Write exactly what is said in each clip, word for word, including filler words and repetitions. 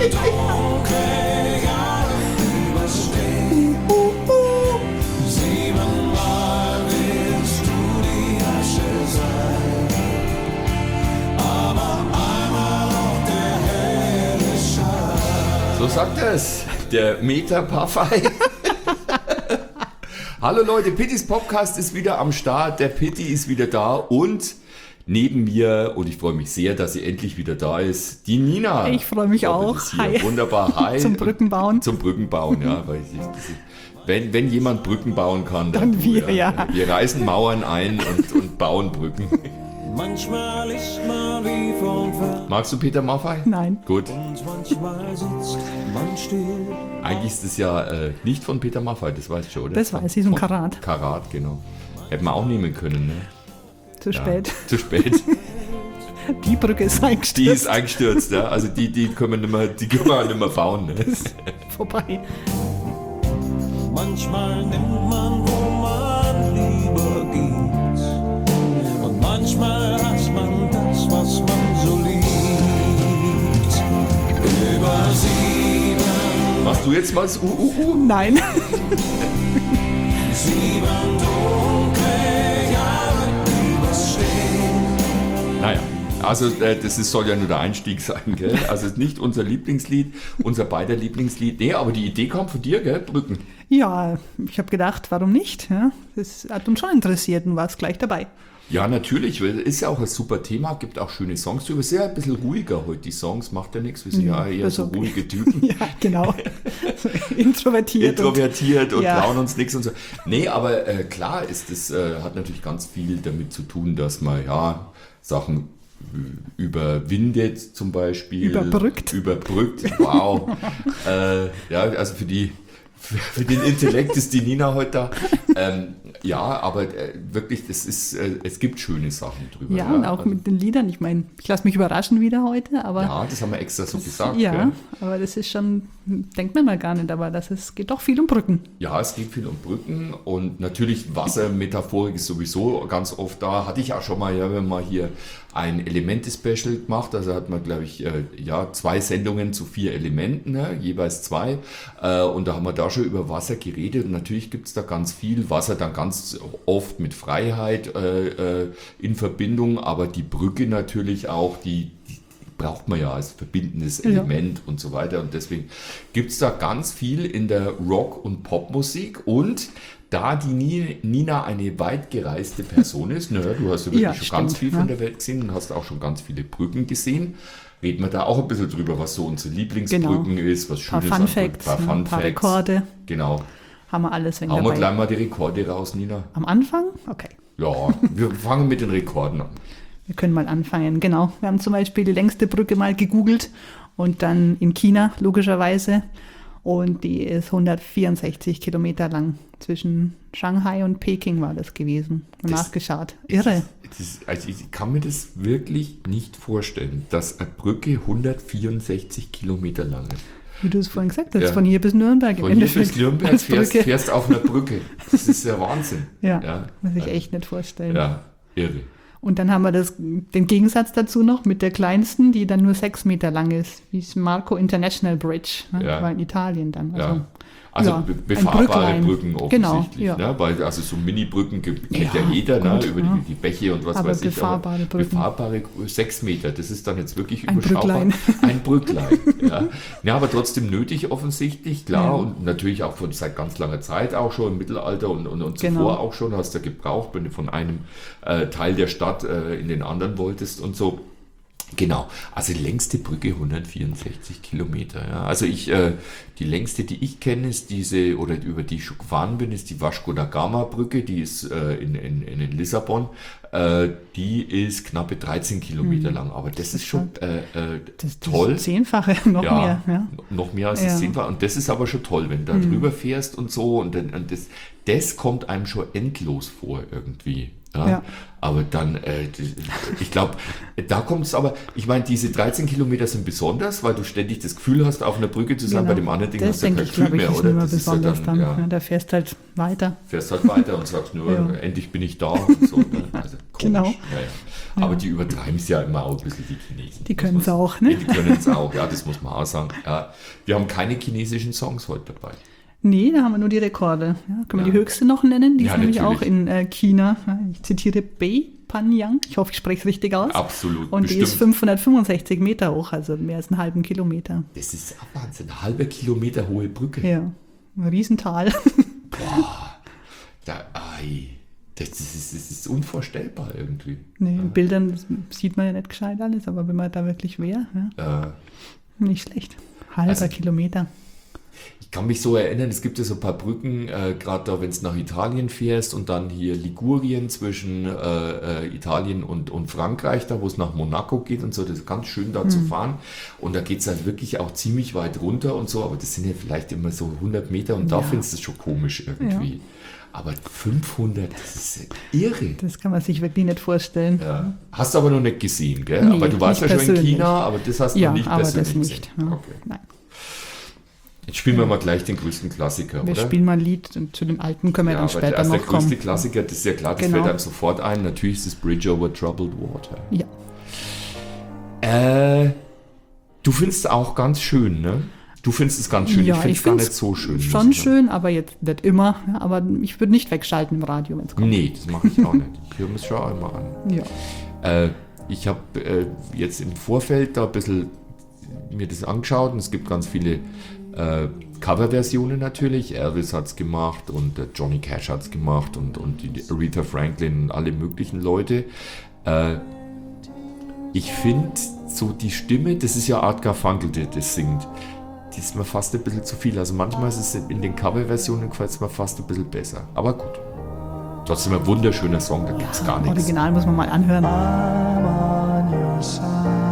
So sagt es, der Meter Parfait. Hallo Leute, Pittys Podcast ist wieder am Start, der Pitti ist wieder da und neben mir, und ich freue mich sehr, dass sie endlich wieder da ist, die Nina. Ich freue mich auch. Hi. Wunderbar, hi. Zum Brückenbauen. Zum Brückenbauen, ja. Weil ich, wenn, wenn jemand Brücken bauen kann, dann, dann wir, ja. ja. Wir reißen Mauern ein und, und bauen Brücken. Manchmal ist man wie vom Ver- Magst du Peter Maffay? Nein. Gut. Und manchmal sitzt man still. Eigentlich ist es ja äh, nicht von Peter Maffay, das weißt du schon, oder? Das weiß ich, so ein Von Karat. Karat, genau. Hätten wir auch nehmen können, ne? Zu Ja, spät. zu spät. Die Brücke ist eingestürzt. Die ist eingestürzt, ja. Also die, die können wir nicht mehr, die können wir nicht mehr bauen. Ne? vorbei. Manchmal nimmt man, wo man lieber geht. Und manchmal hasst man das, was man so liebt. Über sieben, Machst du jetzt mal das Uh, uh, uh? Nein. sieben dunkle Jahre überstehen. Naja, also äh, das ist, soll ja nur der Einstieg sein, gell? Also es ist nicht unser Lieblingslied, unser beider Lieblingslied. Nee, aber die Idee kam von dir, gell? Brücken. Ja, ich habe gedacht, warum nicht? Ja, das hat uns schon interessiert und war es gleich dabei. Ja, natürlich, weil ist ja auch ein super Thema, gibt auch schöne Songs drüber. Ist ja ein bisschen ruhiger heute, die Songs, macht ja nichts, wir sind ja, Ja, eher das so okay. ruhige Typen. Ja, genau. So introvertiert. Introvertiert und, und ja. trauen uns nichts und so. Nee, aber äh, klar ist es, äh, hat natürlich ganz viel damit zu tun, dass man ja Sachen äh, überwindet zum Beispiel. Überbrückt. Überbrückt, wow. äh, ja, also für die Für, für den Intellekt ist die Nina heute da. Ähm, ja, aber äh, wirklich, das ist, äh, es gibt schöne Sachen drüber. Ja, und auch also, mit den Liedern. Ich meine, ich lasse mich überraschen wieder heute, aber ja, das haben wir extra so das, gesagt. ja, Gell? aber das ist schon, denkt man mal gar nicht, aber das ist, geht doch viel um Brücken. Ja, es geht viel um Brücken und natürlich Wassermetaphorik ist sowieso ganz oft da. Hatte ich auch schon mal, ja, wenn man hier ein Elemente-Special gemacht, also hat man, glaube ich, äh, ja, zwei Sendungen zu vier Elementen, ne, jeweils zwei. Äh, und da haben wir da schon über Wasser geredet und natürlich gibt es da ganz viel Wasser, dann ganz oft mit Freiheit äh, äh, in Verbindung, aber die Brücke natürlich auch, die, die braucht man ja als verbindendes Element ja. und so weiter. Und deswegen gibt es da ganz viel in der Rock- und Popmusik und da die Nina eine weit gereiste Person ist, ne, du hast ja wirklich Ja, schon stimmt, ganz viel ja. von der Welt gesehen und hast auch schon ganz viele Brücken gesehen. Reden wir da auch ein bisschen drüber, was so unsere Lieblingsbrücken Genau. ist, was Ein paar Schönes Fun an Facts, Brücken, ein Fun paar Facts. Rekorde. Genau. Haben wir alles wenn Hauen wir dabei. gleich mal die Rekorde raus, Nina. Am Anfang? Okay. Ja, wir fangen mit den Rekorden an. Wir können mal anfangen, genau. Wir haben zum Beispiel die längste Brücke mal gegoogelt und dann in China, logischerweise. Und die ist hundertvierundsechzig Kilometer lang. Zwischen Shanghai und Peking war das gewesen. Und Das- nachgeschaut. Irre. Das, also ich kann mir das wirklich nicht vorstellen, dass eine Brücke hundertvierundsechzig Kilometer lang ist. Wie du es vorhin gesagt hast, Ja. von hier bis Nürnberg. im Von hier Endeffekt bis Nürnberg als fährst, Brücke. fährst auf einer Brücke. Das ist ja Wahnsinn. Ja, ja. muss ich echt nicht vorstellen. Ja, irre. Und dann haben wir das, den Gegensatz dazu noch mit der kleinsten, die dann nur sechs Meter lang ist, wie das Marco International Bridge, ne? Ja. war in Italien dann. Also, Ja. Also ja, be- ein befahrbare Brücklein. Brücken Genau, offensichtlich. ja. Ne? Weil also so Mini-Brücken ge- kennt ja, Ja, jeder, ne? gut, über ja. die, die Bäche und was Aber weiß ich. befahrbare Brücken. Befahrbare sechs Meter, das ist dann jetzt wirklich Ein überschaubar. Brücklein. Ein Brücklein. ja. ja, aber trotzdem nötig offensichtlich, klar. Ja. Und natürlich auch von seit ganz langer Zeit auch schon im Mittelalter und, und, und Genau. zuvor auch schon hast du gebraucht, wenn du von einem äh, Teil der Stadt äh, in den anderen wolltest und so. Genau, also die längste Brücke hundertvierundsechzig Kilometer. Ja. Also ich, äh, die längste, die ich kenne, ist diese, oder über die ich schon gefahren bin, ist die Vasco da Gama Brücke, die ist äh, in, in, in Lissabon. Äh, die ist knappe dreizehn Kilometer Mhm. lang, aber das ist schon äh, äh, das, das toll. Zehnfache, noch ja, mehr. Ja. noch mehr als Ja. das Zehnfache. Und das ist aber schon toll, wenn du da drüber fährst und so. Und, dann, und das, das kommt einem schon endlos vor irgendwie. Ja? Ja. Aber dann, äh, die- ich glaube, da kommt es aber, ich meine, diese dreizehn Kilometer sind besonders, weil du ständig das Gefühl hast, auf einer Brücke zu sein. Genau. Bei dem anderen Ding Das hast du ja denke kein ich, Gefühl glaube ich, mehr, ist oder? nicht mehr Das ist ja besonders dann, dann. ja, Ja, da fährst halt weiter. fährst halt weiter und sagst nur, Ja. endlich bin ich da und so. Ne? Also, komisch. Genau. Ja, ja. Aber die übertreiben es ja immer auch ein bisschen, die Chinesen. Die Das können muss- es auch, ne? Ja, die können es auch, ja, das muss man auch sagen. Ja, wir haben keine chinesischen Songs heute dabei. Nee, da haben wir nur die Rekorde. Ja, können wir Ja. die höchste noch nennen? Die Ja, ist nämlich natürlich. auch in äh, China. Ja, ich zitiere Bei Panyang. Ich hoffe, ich spreche es richtig aus. Absolut, Und die ist bestimmt. fünfhundertfünfundsechzig Meter hoch, also mehr als einen halben Kilometer. Das ist Wahnsinn, eine halbe Kilometer hohe Brücke. Ja, ein Riesental. Da, ei, das, ist, das ist unvorstellbar irgendwie. Nee, in Bildern sieht man ja nicht gescheit alles, aber wenn man da wirklich wäre, ja, Äh, nicht schlecht. Halber Also- Kilometer. Ich kann mich so erinnern, es gibt ja so ein paar Brücken, äh, gerade da, wenn es nach Italien fährst und dann hier Ligurien zwischen äh, äh, Italien und, und Frankreich, da wo es nach Monaco geht und so, das ist ganz schön da zu fahren. Und da geht es halt wirklich auch ziemlich weit runter und so, aber das sind ja vielleicht immer so hundert Meter und da Ja. findest du es schon komisch irgendwie. Aber fünfhundert, das ist irre. Das kann man sich wirklich nicht vorstellen. Ja. Hast du aber noch nicht gesehen, gell? Nee, aber du warst ja nicht schon in persönlich. China, aber das hast du Ja, noch nicht aber persönlich das nicht. gesehen. Ja. Okay. Nein. Jetzt spielen wir mal gleich den größten Klassiker, Wir oder? spielen mal ein Lied und zu dem alten können wir Ja, dann aber später als der noch größte kommen. Klassiker, das ist ja klar, das Genau. fällt einem sofort ein. Natürlich ist es Bridge over Troubled Water. Ja, Äh, du findest es auch ganz schön, ne? Du findest es ganz schön. ja ich finde es gar find's nicht so schön. muss Schon ich sagen. schön, aber jetzt nicht immer. Ja, aber ich würde nicht wegschalten im Radio, wenn es kommt. Nee, das mache ich auch nicht. Ich höre mir es schon auch immer an. Ja. Äh, ich habe äh, jetzt im Vorfeld da ein bisschen mir das angeschaut und es gibt ganz viele äh, Coverversionen natürlich. Elvis hat es gemacht und äh, Johnny Cash hat es gemacht und, und die Aretha Franklin und alle möglichen Leute. Äh, ich finde so die Stimme, das ist ja Art Garfunkel, der das singt, die ist mir fast ein bisschen zu viel. Also manchmal ist es in den Coverversionen gefällt es mir fast ein bisschen besser. Aber gut. Trotzdem ein wunderschöner Song, da gibt es gar nichts. Original muss man mal anhören. I'm on your side.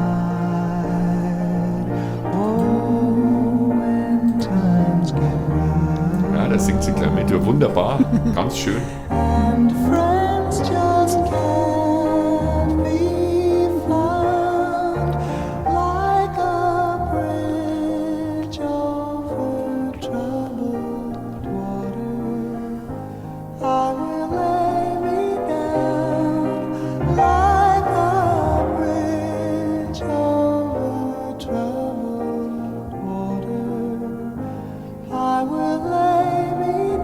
Oh, when times get rough Ja, da singt sie gleich mit. Ja, wunderbar, ganz schön. and friends just can't be found, like a bridge over troubled water. I will lay me down like a bridge over troubled water. I will lay me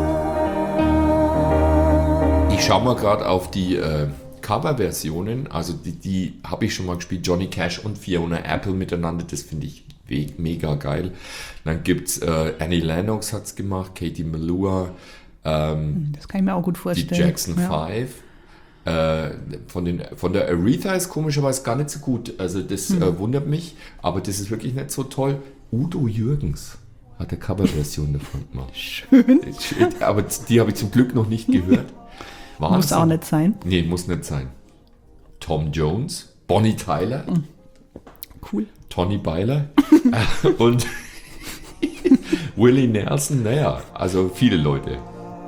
down. Ich schaue mal gerade auf die äh, Coverversionen. Also die, die habe ich schon mal gespielt. Johnny Cash und Fiona Apple miteinander. Das finde ich we- mega geil. Dann gibt es äh, Annie Lennox hat es gemacht, Katie Melua, ähm, Das kann ich mir auch gut die vorstellen. Jackson ja. Five. Äh, von, den, von der Aretha ist komischerweise gar nicht so gut. Also das Hm. äh, wundert mich. Aber das ist wirklich nicht so toll. Udo Jürgens hat eine Coverversion davon gemacht. Schön. Aber die habe ich zum Glück noch nicht gehört. Muss Wahnsinn. auch nicht sein. Nee, muss nicht sein. Tom Jones, Bonnie Tyler, Cool. Tony Byler äh, und Willie Nelson. Naja, also viele Leute.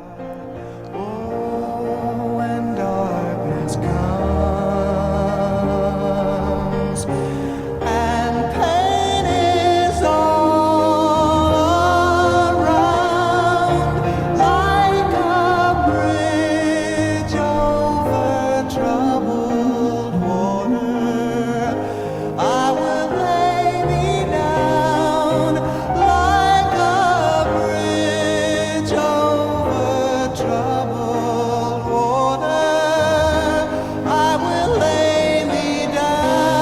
Oh, when darkness comes and pain is all around, like a bridge over troubled water, I will lay me down like a bridge over troubled water. I will lay me down.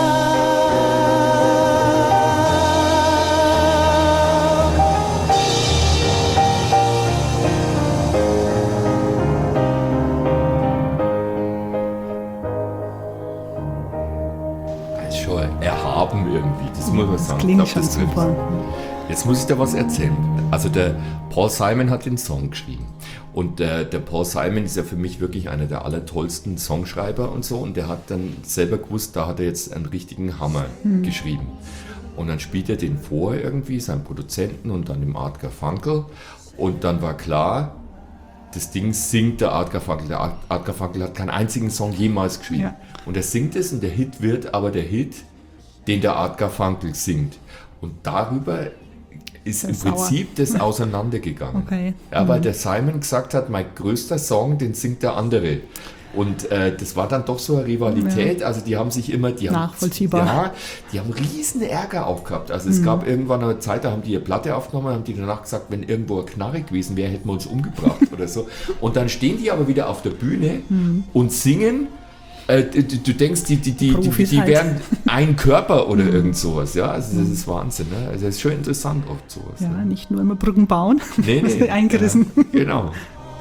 Das ist schon erhaben irgendwie, das muss man Das sagen. klingt Ich glaub, schon das trifft's. super. Jetzt muss ich dir was erzählen. Also der Paul Simon hat den Song geschrieben. Und der, der Paul Simon ist ja für mich wirklich einer der allertollsten Songschreiber und so. Und der hat dann selber gewusst, da hat er jetzt einen richtigen Hammer geschrieben. Und dann spielt er den vor irgendwie, seinem Produzenten und dann dem Art Garfunkel. Und dann war klar, das Ding singt der Art Garfunkel. Der Art, Art Garfunkel hat keinen einzigen Song jemals geschrieben. Ja. Und er singt es und der Hit wird aber der Hit, den der Art Garfunkel singt. Und darüber ist Das im ist sauer. Prinzip das auseinandergegangen. Okay. Ja, weil der Simon gesagt hat, mein größter Song, den singt der andere. Und äh, das war dann doch so eine Rivalität, also die haben sich immer, die haben, Nachvollziehbar. ja, die haben riesen Ärger auch gehabt. Also es gab irgendwann eine Zeit, da haben die ihre Platte aufgenommen, haben die danach gesagt, wenn irgendwo eine Knarre gewesen wäre, hätten wir uns umgebracht oder so. Und dann stehen die aber wieder auf der Bühne und singen. Äh, du, du denkst, die, die, die, die, die halt. wären ein Körper oder irgend sowas. Ja, also das ist Wahnsinn. Ne? Also das ist schon interessant oft sowas. Ja, Ne? nicht nur immer Brücken bauen, Nee, nee. eingerissen. Ja, genau.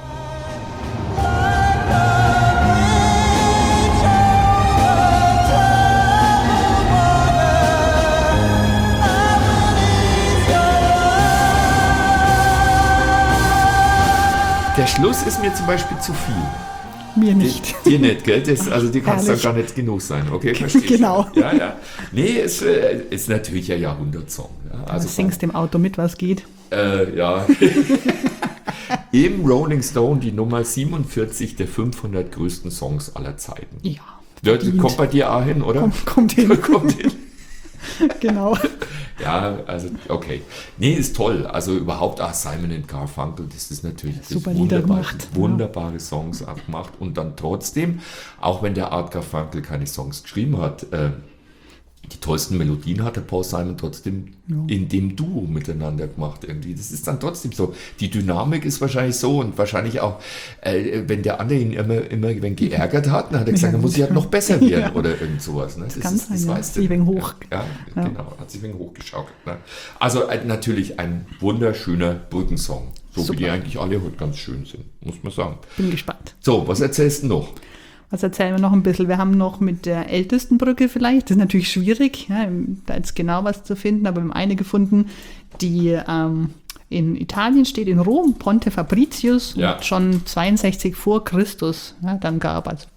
Der Schluss ist mir zum Beispiel zu viel. Mir nicht. Dir, dir nicht, gell? Das, also die kannst dann Herrlich. gar nicht genug sein, okay? Verstehst du? Genau. Ja, ja. Nee, es äh, ist natürlich ein Jahrhundertsong. Ja, Also also singst im Auto mit, was geht. äh, ja. Im Rolling Stone die Nummer siebenundvierzig der fünfhundert größten Songs aller Zeiten. Ja. Das verdient. kommt bei dir auch hin, oder? Kommt, kommt hin. Kommt hin. Genau. Ja, also okay. Nee, ist toll. Also überhaupt, ah, Simon and Garfunkel, das ist natürlich das Super Lieder wunderbar, gemacht, ja. wunderbare Songs auch gemacht. Und dann trotzdem, auch wenn der Art Garfunkel keine Songs geschrieben hat, äh, die tollsten Melodien hat der Paul Simon trotzdem in dem Duo miteinander gemacht irgendwie. Das ist dann trotzdem so. Die Dynamik ist wahrscheinlich so und wahrscheinlich auch, äh, wenn der andere ihn immer, immer wenn geärgert hat, dann hat er gesagt, dann muss ich halt noch besser werden Ja. oder irgend sowas. Ne? Das, kann ist, das sein, ja. weißt du. Sich wegen hoch- Ja, ja, Ja. genau. Hat sich wegen hochgeschaukelt. Ne? Also äh, natürlich ein wunderschöner Brückensong. So Super. wie die eigentlich alle heute ganz schön sind, muss man sagen. Bin gespannt. So, was erzählst du noch? Was erzählen wir noch ein bisschen? Wir haben noch mit der ältesten Brücke vielleicht, das ist natürlich schwierig, ja, da jetzt genau was zu finden, aber wir haben eine gefunden, die ähm, in Italien steht, in Rom, Ponte Fabricius, Ja. und schon zweiundsechzig vor Christus ja, dann gab. Also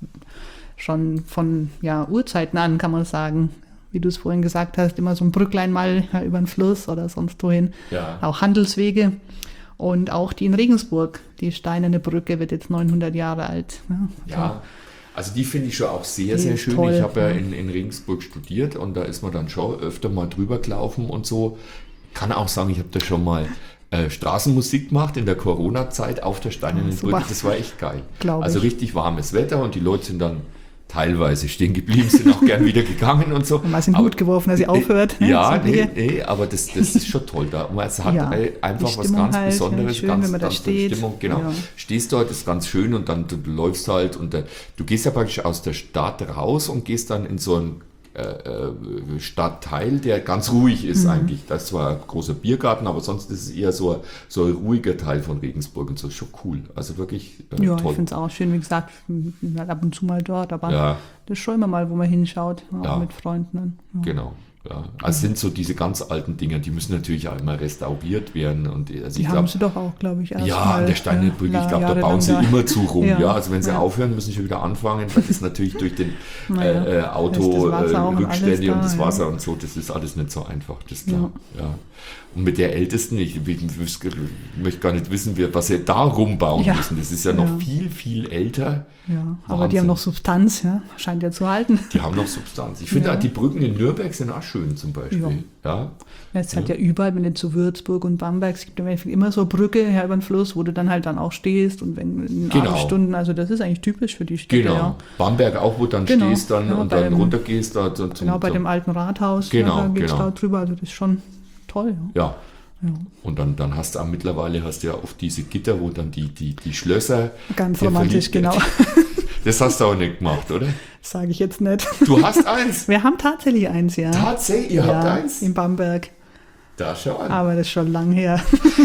schon von ja, Urzeiten an, kann man sagen, wie du es vorhin gesagt hast, immer so ein Brücklein mal ja, über den Fluss oder sonst wohin. Ja. Auch Handelswege. Und auch die in Regensburg, die steinerne Brücke, wird jetzt neunhundert Jahre alt. Ja, Ja, also die finde ich schon auch sehr, Die sehr ist schön. toll, ich habe ja ja. in, in Regensburg studiert und da ist man dann schon öfter mal drüber gelaufen und so. Kann auch sagen, ich habe da schon mal äh, Straßenmusik gemacht in der Corona-Zeit auf der Steinernen Ah, super. Brücke. Das war echt geil. Glaub also ich. richtig warmes Wetter und die Leute sind dann teilweise stehen geblieben, sind auch gern wieder gegangen und so. Und mal in den Aber- Hut geworfen, dass sie aufhört. ne, Ja, das nee, Übliche. nee, aber das, das ist schon toll da. Es hat Ja, äh, einfach die was Stimmung ganz halt, Besonderes, ja, schön, ganz, wenn man da ganz steht. Stimmung, genau. Ja. Stehst dort, ist ganz schön und dann du, du läufst halt und äh, du gehst ja praktisch aus der Stadt raus und gehst dann in so einen äh, äh, Stadtteil, der ganz ruhig ist Mhm. eigentlich. Das ist zwar ein großer Biergarten, aber sonst ist es eher so, ein- so ein ruhiger Teil von Regensburg und so. Ist schon cool. Also wirklich äh, Ja, ich toll. finde es auch schön, wie gesagt, ich bin halt ab und zu mal dort, aber Ja. das ist schon immer mal, wo man hinschaut, auch Ja. mit Freunden. Dann. Ja. Genau. Ja. Also es sind so diese ganz alten Dinger, die müssen natürlich auch immer restauriert werden. Und also Die ich haben glaube, sie doch auch, glaube ich, erst ja, mal, an der Steinerne ja, Brücke, ich la- glaube, da jahrelang bauen sie da. immer zu rum. Ja. Ja. Also wenn sie Ja. aufhören, müssen sie schon wieder anfangen, weil das natürlich durch den Naja, äh, äh, Auto, da ist das Wasser auch äh, und Rückstände alles da, und das ja. Wasser und so, das ist alles nicht so einfach. Das ist klar. Ja. Und mit der Ältesten, ich, ich, ich, ich möchte gar nicht wissen, wie- was sie da rumbauen Ja. müssen. Das ist ja noch Ja. viel, viel älter. Ja, aber Wahnsinn. die haben noch Substanz, ja, scheint ja zu halten. Die haben noch Substanz. Ich finde Ja. auch die Brücken in Nürnberg sind auch schön zum Beispiel. Ja. Ja, es hat ja überall, wenn du zu Würzburg und Bamberg, es gibt ja immer so eine Brücke her über den Fluss, wo du dann halt dann auch stehst und wenn in Genau. Abendstunden, also das ist eigentlich typisch für die Städte, Genau. ja. Bamberg auch, wo du dann Genau. stehst dann Ja, und bei dann dem- runtergehst. Da, zum, Genau, bei zum, dem alten Rathaus, Genau, ja, da geht es genau. da drüber, also das ist schon toll. Ja. Ja. Und dann, dann hast du auch mittlerweile hast du ja oft diese Gitter, wo dann die, die, die Schlösser. Ganz der romantisch, Verliebte- genau. Das hast du auch nicht gemacht, oder? Sage ich jetzt nicht. Du hast eins. Wir haben tatsächlich eins, ja. Tatsächlich, ihr habt ja, eins. in Bamberg, Da schau an. aber das ist schon lang her.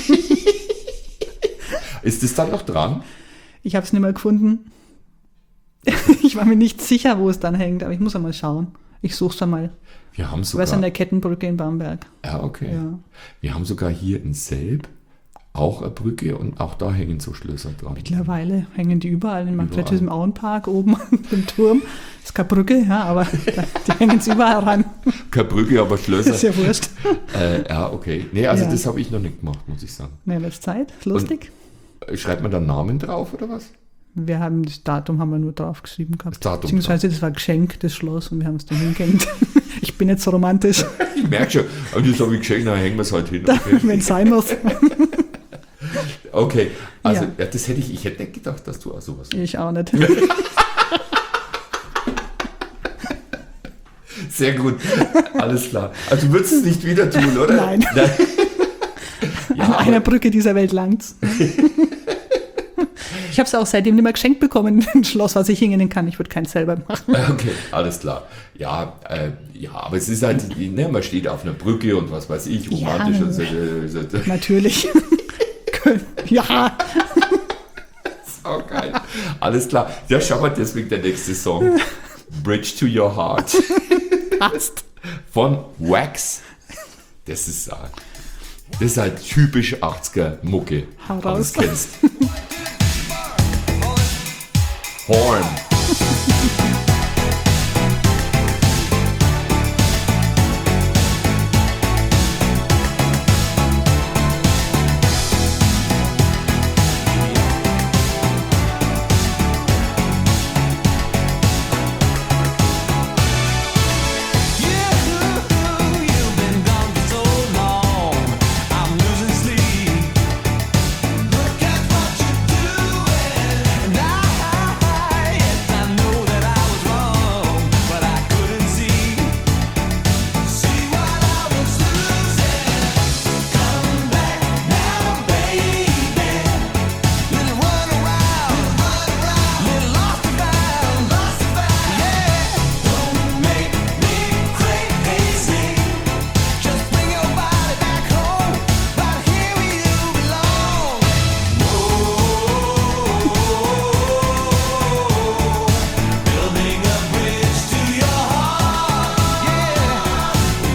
Ist das dann noch dran? Ich habe es nicht mehr gefunden. Ich war mir nicht sicher, wo es dann hängt, aber ich muss einmal schauen. Ich suche es einmal. Wir haben Du sogar. warst an der Kettenbrücke in Bamberg. Ja, okay. Ja. Wir haben sogar hier in Selb auch eine Brücke und auch da hängen so Schlösser dran. Mittlerweile hängen die überall in Margrethe Überall. im Auenpark oben im Turm. Das ist keine Brücke, ja, aber da, die hängen es überall ran. Keine Brücke, aber Schlösser. Ist ja wurscht. äh, ja, okay. Nee, also Ja. das habe ich noch nicht gemacht, muss ich sagen. Ne, das ist Zeit. Ist lustig. Schreibt man da Namen drauf oder was? Wir haben das Datum haben wir nur drauf geschrieben gehabt. Das Datum Beziehungsweise das war Geschenk, das Schloss, und wir haben es dann hingehängt. Ich bin jetzt so romantisch, Ich merke schon, aber das habe ich geschenkt, dann hängen wir es halt hin. Okay, wenn es sein muss. okay. also Ja. ja. das hätte ich, ich hätte nicht gedacht, dass du auch sowas Ich auch nicht. Sehr gut, alles klar. Also du würdest es nicht wieder tun, oder? Nein. Nein. An Ja, einer aber, Brücke dieser Welt langt's. Ich habe es auch seitdem nicht mehr geschenkt bekommen, ein Schloss, was ich hingehen kann. Ich würde keins selber machen. okay, alles klar. Ja, äh, ja, aber es ist halt, ne, man steht auf einer Brücke und was weiß ich, romantisch Ja. und so. äh, so. Natürlich. Ja, Oh, geil. Alles klar. Ja, schau mal, deswegen der nächste Song. Bridge to Your Heart passt. von Wax. Das ist, äh, das ist halt typisch achtziger Mucke. Hau wenn du raus. es kennst. Horn. You've been gone for so long, I'm losing sleep. Look at what you're doing, and I, yes, I know that I was wrong, but I couldn't see, see what I was losing. Come back now, baby. Little run around, run around, little lost and found, lost and found, yeah. Don't make me crazy. Just bring your body back home, right here where you belong. Whoa, building a bridge to your heart, yeah.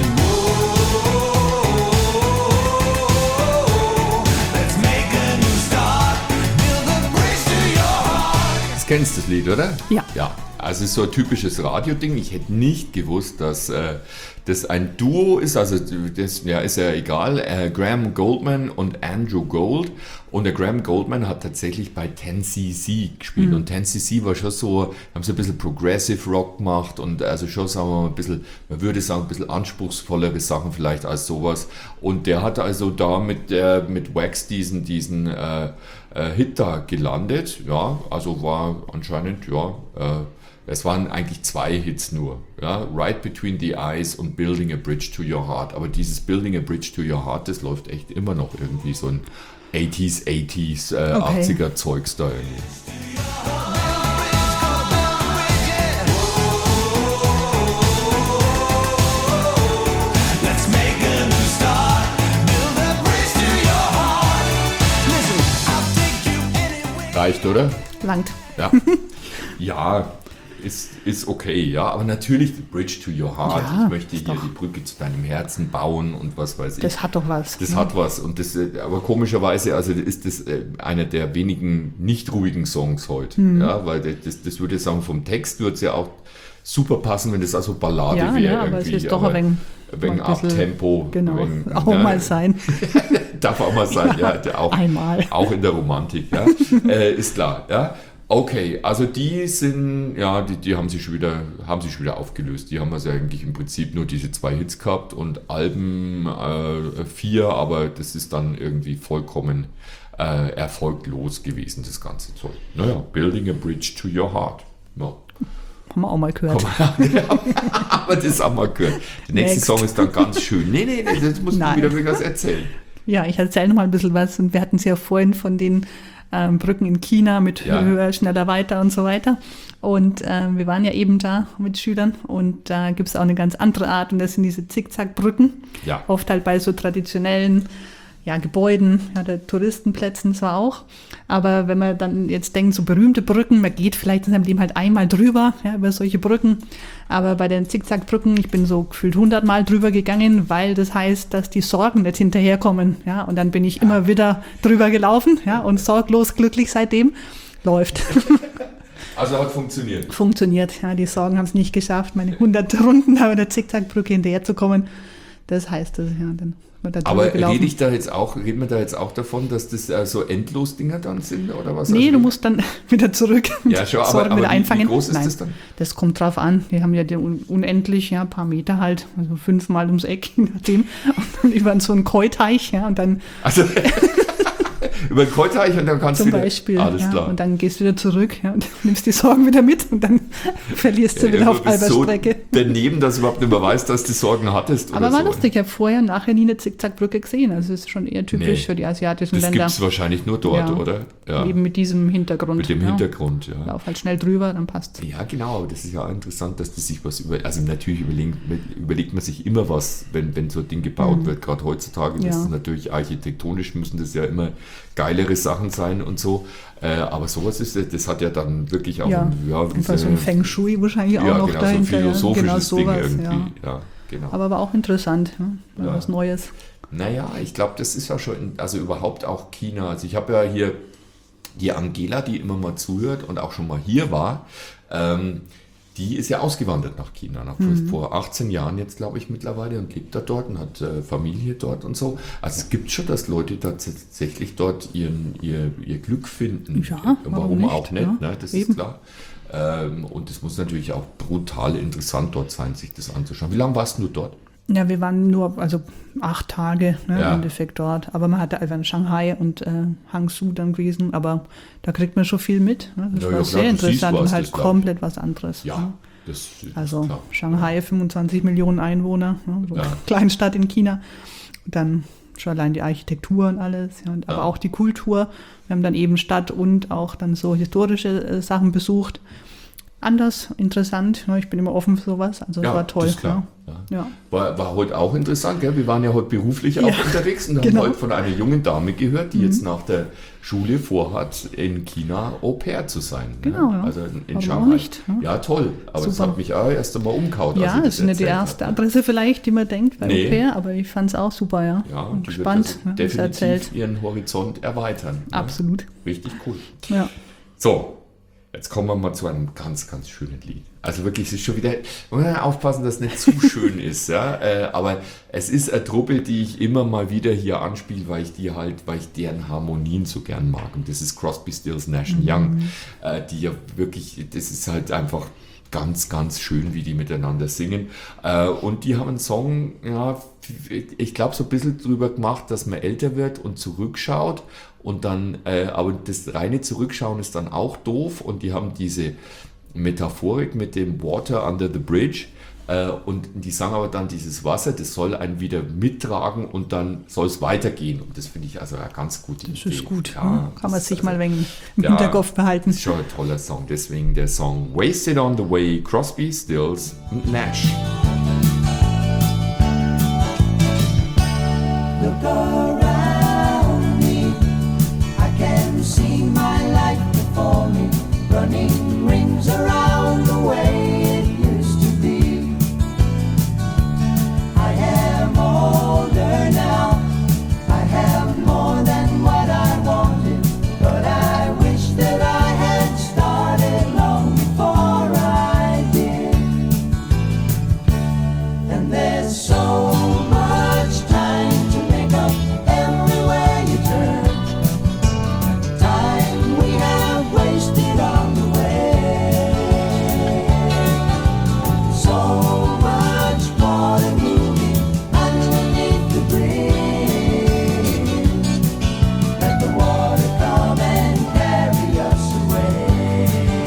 Whoa, let's make a new start. Build a bridge to your heart. Das kennst du das Lied, oder? Ja. Ja, also es ist so ein typisches Radioding. Ich hätte nicht gewusst, dass äh, das ein Duo ist. Also das ja, ist ja egal. Äh, Graham Goldman und Andrew Gold. Und der Graham Goldman hat tatsächlich bei ten C C gespielt. Und ten C C war schon so, haben so ein bisschen Progressive Rock gemacht und also schon, sagen wir mal, ein bisschen, man würde sagen, ein bisschen anspruchsvollere Sachen vielleicht als sowas. Und der hat also da mit, der, mit Wax diesen, diesen äh, äh, Hit da gelandet. Ja, also war anscheinend, ja, äh, es waren eigentlich zwei Hits nur. Ja, Right Between the Eyes und Building a Bridge to Your Heart. Aber dieses Building a Bridge to Your Heart, das läuft echt immer noch irgendwie so ein eighties, eighties, äh, Okay. achtziger Zeugs da irgendwie. Let's make a new start. Build a bridge to your heart. Listen, I'll take you anywhere. Reicht, oder? Langt. Ja. Ja, ist, ist okay, ja. Aber natürlich die Bridge to Your Heart. Ja, ich möchte ist hier doch- die Brücke zu deinem Herzen bauen und was weiß ich. Das hat doch was. Das hat was und das, äh, aber komischerweise, also ist das äh, einer der wenigen nicht ruhigen Songs heute, Mhm. ja, weil das, das, das würde ich sagen, vom Text würde es ja auch super passen, wenn das also Ballade Ja, wäre ja, aber es irgendwie. ist doch ein wenig- wegen mal ein bisschen- Abtempo. Genau. wegen- Auch ja, mal sein. Darf auch mal sein, ja, der auch, Einmal. auch in der Romantik, ja, äh, ist klar, ja. Okay, also die sind, ja, die, die haben sich schon wieder, haben sich schon wieder aufgelöst. Die haben also eigentlich im Prinzip nur diese zwei Hits gehabt und Alben äh, vier, aber das ist dann irgendwie vollkommen äh, erfolglos gewesen, das ganze Zeug. Naja, Building a Bridge to Your Heart. Ja. Haben wir auch mal gehört. Aber das haben wir gehört. Der nächste Next. Song ist dann ganz schön. Nee, nee, nee, das musst du Nein. wieder irgendwas erzählen. Ja, ich erzähle noch mal ein bisschen was. Und wir hatten es ja vorhin von den ähm, Brücken in China mit Ja. höher, schneller, weiter und so weiter. Und ähm, wir waren ja eben da mit Schülern und da gibt es auch eine ganz andere Art und das sind diese Zickzackbrücken. Ja. Oft halt bei so traditionellen ja, Gebäuden, ja, der Touristenplätzen zwar auch, aber wenn man dann jetzt denkt, so berühmte Brücken, man geht vielleicht in seinem Leben halt einmal drüber, ja, über solche Brücken, aber bei den Zickzackbrücken, ich bin so gefühlt hundertmal drüber gegangen, weil das heißt, dass die Sorgen nicht hinterherkommen, ja, und dann bin ich immer wieder drüber gelaufen, ja, und sorglos glücklich seitdem läuft. Also hat funktioniert. Funktioniert, ja, die Sorgen haben es nicht geschafft, meine hundert Runden bei der Zickzackbrücke hinterher zu kommen. Das heißt es, ja. Dann wird da Aber drüber gelaufen. rede ich da jetzt auch, reden wir da jetzt auch davon, dass das äh, so Endlos-Dinger dann sind oder was? Nee, Also, du musst dann wieder zurück. Ja, schon, aber, Sorgen aber wieder wie, einfangen. wie groß ist Nein, das dann? das kommt drauf an. Wir haben ja die un unendlich, ja, ein paar Meter halt, also fünfmal ums Eck, je nachdem. Und dann über so einen Keuteich, ja, und dann Also über den Keuteich und dann kannst du zum wieder... Beispiel. Alles ja, klar. und dann gehst du wieder zurück, ja, und nimmst die Sorgen wieder mit und dann verlierst du Ja, wieder du auf bist halber so Strecke. daneben, dass du überhaupt nicht mehr weißt, dass du Sorgen hattest. Aber oder war so. lustig, ich habe vorher und nachher nie eine Zickzackbrücke gesehen. Also es ist schon eher typisch Nee. für die asiatischen Das Länder. gibt es wahrscheinlich nur dort, Ja. oder? Ja. Eben mit diesem Hintergrund. Mit dem ja. Hintergrund, ja. Lauf halt schnell drüber, dann passt. Ja, genau. Das ist ja auch interessant, dass die sich was über. Also natürlich überlegt, überlegt man sich immer was, wenn, wenn so ein Ding gebaut wird. Gerade heutzutage Mhm. Ja. ist es natürlich architektonisch müssen das ja immer geilere Sachen sein und so. Äh, aber sowas ist, das hat ja dann wirklich auch Ja, ein, ja, einfach so ein Feng Shui wahrscheinlich auch ja, noch genau, dahinter. so ein philosophisches genau Ding sowas, irgendwie. ja. Ja, genau. Aber war auch interessant, ja. Mal Ja. was Neues. Naja, ich glaube, das ist ja schon, in, also überhaupt auch China. Also ich habe ja hier die Angela, die immer mal zuhört und auch schon mal hier war, ähm, die ist ja ausgewandert nach China, nach, Mhm. vor achtzehn Jahren jetzt, glaube ich, mittlerweile und lebt da dort und hat äh, Familie dort und so. Also es gibt schon, dass Leute tatsächlich dort ihren, ihr, ihr Glück finden. Ja, Warum, warum nicht, auch nicht, ja, ne? Das eben. ist klar. Ähm, und es muss natürlich auch brutal interessant dort sein, sich das anzuschauen. Wie lange warst du dort? Ja, wir waren nur, also acht Tage ne, Ja. im Endeffekt dort. Aber man hatte einfach in Shanghai und äh, Hangzhou dann gewesen. Aber da kriegt man schon viel mit. Ne? Das Ja, war ja, sehr klar, du siehst interessant was, und halt das glaub ich. komplett was anderes. Ja, ne? das ist Also klar. Shanghai, fünfundzwanzig Millionen Einwohner, ne, so Ja. eine Kleinstadt in China. Und dann schon allein die Architektur und alles, ja, und aber Ja. auch die Kultur. Wir haben dann eben Stadt und auch dann so historische äh, Sachen besucht. Anders, interessant. Ne, ich bin immer offen für sowas. Also Ja, es war toll. das ist klar. Ja. Ja. Ja. War, war heute auch interessant, gell? Wir waren ja heute beruflich auch Ja, unterwegs und haben genau. heute von einer jungen Dame gehört, die jetzt nach der Schule vorhat, in China Au pair zu sein. Genau, ne? ja. Also in, in Warum auch Shanghai. nicht, ne? Ja, toll. Aber das Super. hat mich auch erst einmal umgehauen. als Ja, sie das ist nicht die erzählt erste hat. Adresse vielleicht, die man denkt bei Nee. Au pair, aber ich fand es auch super, ja. Ja, und die spannend, wird ne, also was er definitiv erzählt. ihren Horizont erweitern. Ne? Absolut. Richtig cool. Ja. So, jetzt kommen wir mal zu einem ganz, ganz schönen Lied. Also wirklich, es ist schon wieder, man muss aufpassen, dass es nicht zu schön ist, ja. Äh, aber es ist eine Truppe, die ich immer mal wieder hier anspiele, weil ich die halt, weil ich deren Harmonien so gern mag. Und das ist Crosby, Stills, Nash and Young, äh, die ja wirklich, das ist halt einfach ganz, ganz schön, wie die miteinander singen. Äh, und die haben einen Song, ja, ich glaube, so ein bisschen drüber gemacht, dass man älter wird und zurückschaut. Und dann, äh, aber das reine Zurückschauen ist dann auch doof. Und die haben diese Metaphorik mit dem Water under the bridge. Äh, und die sagen aber dann, dieses Wasser, das soll einen wieder mittragen und dann soll es weitergehen. Und das finde ich also eine ganz gute Das Idee. ist gut. Ja, ne? Kann man das ist sich also- mal ein wenig im Ja, Hinterkopf behalten. Das ist schon ein toller Song. Deswegen der Song Wasted on the Way, Crosby, Stills und Nash. Look around me, I can see my life before me, running rings around the way it used to be. I am older now, I have more than what I wanted, but I wish that I had started long before I did. And there's so much time to make up everywhere you turn. Time we have wasted on the way. So much water moving underneath the bridge. Let the water come and carry us away.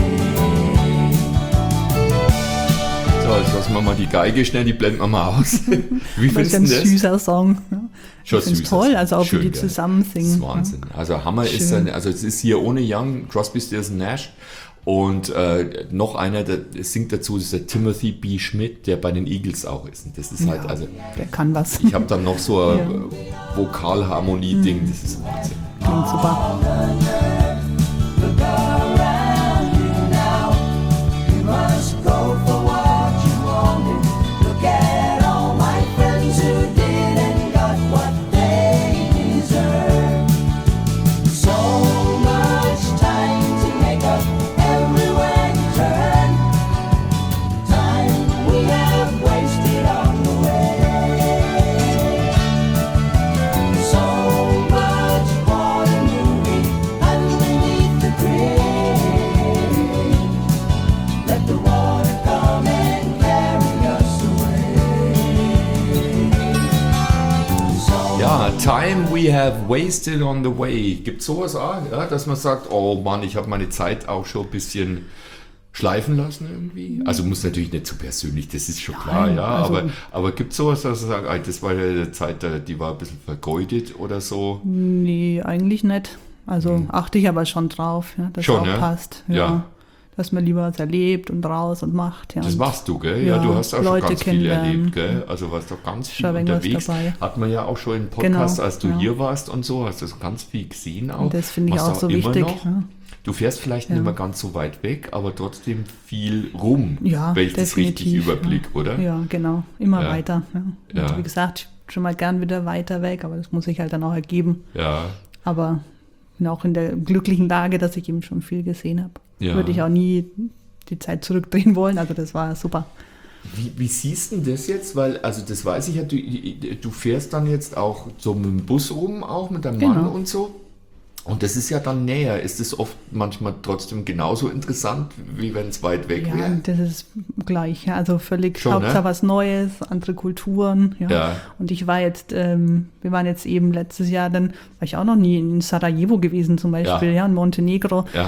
So, jetzt lassen wir mal die Geige schnell, die blenden wir mal aus. Wie Das findest ist ein du das? süßer Song. Ja. Schon Ich finde es süß, toll, also auch schön, wie die gell? zusammen Das singen. ist Wahnsinn. Also Hammer ist Schön. dann, also es ist hier ohne Young, Crosby, Stills und Nash. Und äh, noch einer, der singt dazu, das ist der Timothy B. Schmidt, der bei den Eagles auch ist. Und das ist halt, Ja, also der kann was. ich habe dann noch so ein Ja. äh, Vokalharmonie-Ding, das ist Wahnsinn. Klingt super. Look around you now. You must go for what you wanted. Look at all my friends who did and got what they deserve. So much time to make up everywhere you turn. Time we have wasted on the way. Ja, Time we have wasted on the way. Gibt es sowas auch, ja, dass man sagt, oh Mann, ich habe meine Zeit auch schon ein bisschen schleifen lassen irgendwie? Also muss natürlich nicht so persönlich, das ist schon klar, Nein, ja, also- aber, aber gibt es sowas, dass man sagt, ah, das war ja eine Zeit, die war ein bisschen vergeudet oder so? Nee, eigentlich nicht. Also achte ich aber schon drauf, ja, dass Schon, auch ja? passt. Ja. Dass man lieber was erlebt und raus und macht. Ja. Das und machst du, gell? Ja, ja, du hast auch Leute schon ganz viel kennenlernen. erlebt, gell? Also warst doch ganz viel Schon ein wenig was unterwegs. dabei. Hat man ja auch schon im Podcast, Genau, als du ja. hier warst und so, hast du so ganz viel gesehen auch. Und das finde ich Machst auch so immer wichtig. noch. Ja. Du fährst vielleicht nicht Ja. mehr ganz so weit weg, aber trotzdem viel rum, Ja, wenn ich das richtig definitiv, überblick, ja. oder? Ja, genau. Immer Ja. weiter. Ja. Und Ja. wie gesagt, schon mal gern wieder weiter weg, aber das muss sich halt dann auch ergeben. Ja, Aber bin auch in der glücklichen Lage, dass ich eben schon viel gesehen habe. Ja. Würde ich auch nie die Zeit zurückdrehen wollen. Also das war super. Wie, wie siehst du denn das jetzt? Weil, also das weiß ich ja, du, du fährst dann jetzt auch so mit dem Bus rum, auch mit deinem Mann Genau. und so. Und das ist ja dann näher. Ist das oft manchmal trotzdem genauso interessant, wie wenn es weit weg Ja, wäre? das ist gleich. Ja. Also völlig Schon, Hauptsache ne? was Neues, andere Kulturen. Ja. Ja. Und ich war jetzt, ähm, wir waren jetzt eben letztes Jahr, dann war ich auch noch nie in Sarajevo gewesen zum Beispiel, Ja. ja, in Montenegro. Ja.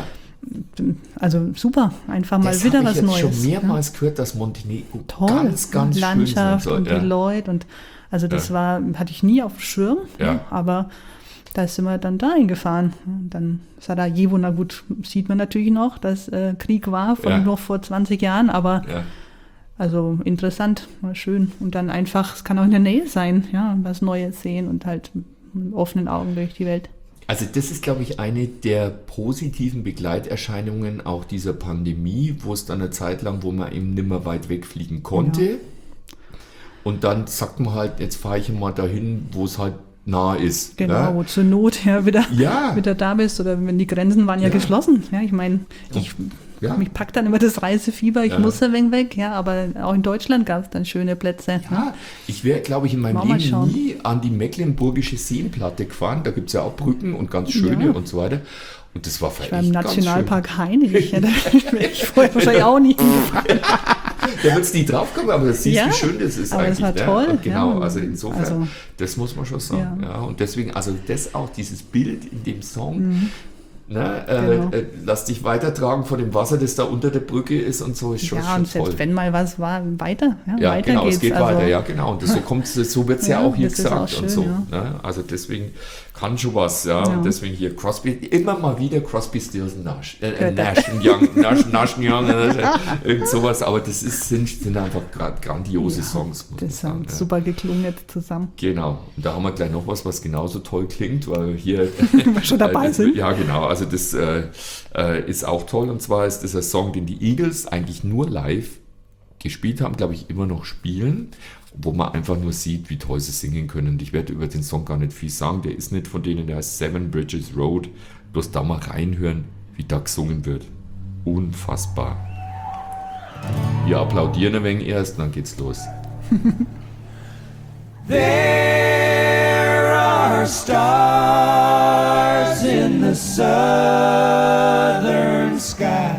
Also super, einfach mal Das wieder habe was ich jetzt Neues. schon ja. mehrmals gehört, dass Montenegro Toll, ganz, ganz Landschaft schön sein und soll. die Ja. Leute und also das Ja. war, hatte ich nie auf dem Schirm, Ja. ja, aber da sind wir dann dahin gefahren. Und dann Sarajevo, na gut, sieht man natürlich noch, dass äh, Krieg war, von Ja. noch vor zwanzig Jahren, aber Ja. also interessant, war schön. Und dann einfach, es kann auch in der Nähe sein, ja, was Neues sehen und halt mit offenen Augen durch die Welt. Also das ist, glaube ich, eine der positiven Begleiterscheinungen auch dieser Pandemie, wo es dann eine Zeit lang, wo man eben nicht mehr weit wegfliegen konnte. Ja. Und dann sagt man halt, jetzt fahre ich mal dahin, wo es halt nah ist. Genau, Ja? wo zur Not ja wieder, Ja. wieder da bist oder wenn die Grenzen waren ja, Ja. geschlossen. Ja, ich meine, ich, Ja. mich packt dann immer das Reisefieber, ich Ja. muss da weg, weg, ja, aber auch in Deutschland gab es dann schöne Plätze. Ja, ich wäre, glaube ich, in meinem Mal mal Leben schauen. nie an die Mecklenburgische Seenplatte gefahren. Da gibt es ja auch Brücken und ganz schöne Ja. und so weiter. Und das war Ich war im echt ganz Nationalpark Hainich, ja, da wäre ich vorher wahrscheinlich auch nicht hingefahren. schön. Da wird es nie drauf kommen, aber das siehst Ja, wie schön das ist aber eigentlich. das war ne? toll, Und genau, ja. also insofern, Also- das muss man schon sagen. Ja. Ja. Und deswegen, also das auch, dieses Bild in dem Song, ne, äh, Genau. äh, lass dich weitertragen von dem Wasser, das da unter der Brücke ist und so, ist schon, Ja, schon und selbst toll. wenn mal was war, weiter, ja, Ja, weiter genau, geht's. es geht also, weiter, ja, genau. Und das, so kommt so wird es ja, Ja, auch hier das ist gesagt auch und schön, so. ja. Ne? Also deswegen kann schon was, ja. Ja. Und deswegen hier Crosby, immer mal wieder Crosby, Stills Nash, äh, äh, Gehört Nash and Young, Nash, Nash and Young, äh, irgend sowas. Aber das ist, sind, sind einfach gra- grandiose Ja, Songs, muss man Das sagen. hat Ja. super geklungen jetzt zusammen. Genau. Und da haben wir gleich noch was, was genauso toll klingt, weil wir hier wir schon dabei äh, sind. Ja, genau. Also das äh, äh, ist auch toll. Und zwar ist das ein Song, den die Eagles eigentlich nur live gespielt haben, glaube ich, immer noch spielen, wo man einfach nur sieht, wie toll sie singen können. Und ich werde über den Song gar nicht viel sagen. Der ist nicht von denen, der heißt Seven Bridges Road. Bloß da mal reinhören, wie da gesungen wird. Unfassbar. Wir applaudieren ein wenig erst, dann geht's los. There are stars in the southern sky.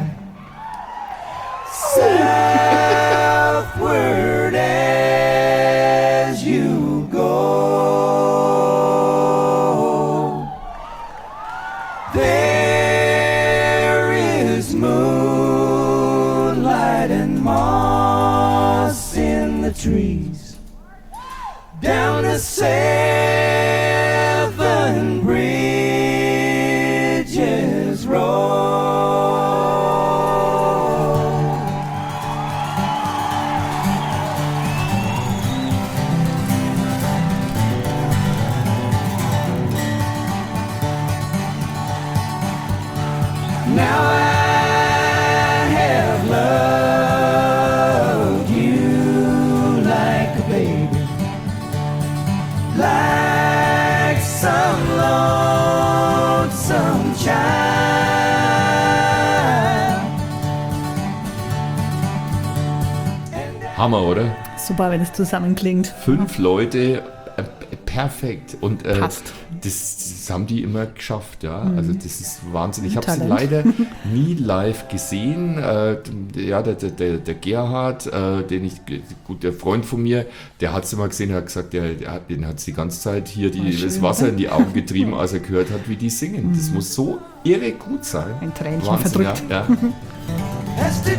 Southward as you go. There is moonlight and moss in the trees. Down the seven bridges road. Now I have loved you like a baby, like some lonesome child. Hammer, oder? Super, wenn es zusammenklingt. Fünf Leute, äh, perfekt. Und äh, Passt. das, das haben die immer geschafft, ja. Also das ist Wahnsinn. Ich habe sie Talent. leider nie live gesehen. Äh, ja, der, der, der, der Gerhard, äh, den ich, gut, der Freund von mir, der hat sie mal gesehen, der hat gesagt, der, der hat, den hat die ganze Zeit hier die, Oh, schön, das Wasser oder? in die Augen getrieben, als er gehört hat, wie die singen. Das muss so irre gut sein. Ein Tränchen Wahnsinn, verdrückt. Ja, ja. Has to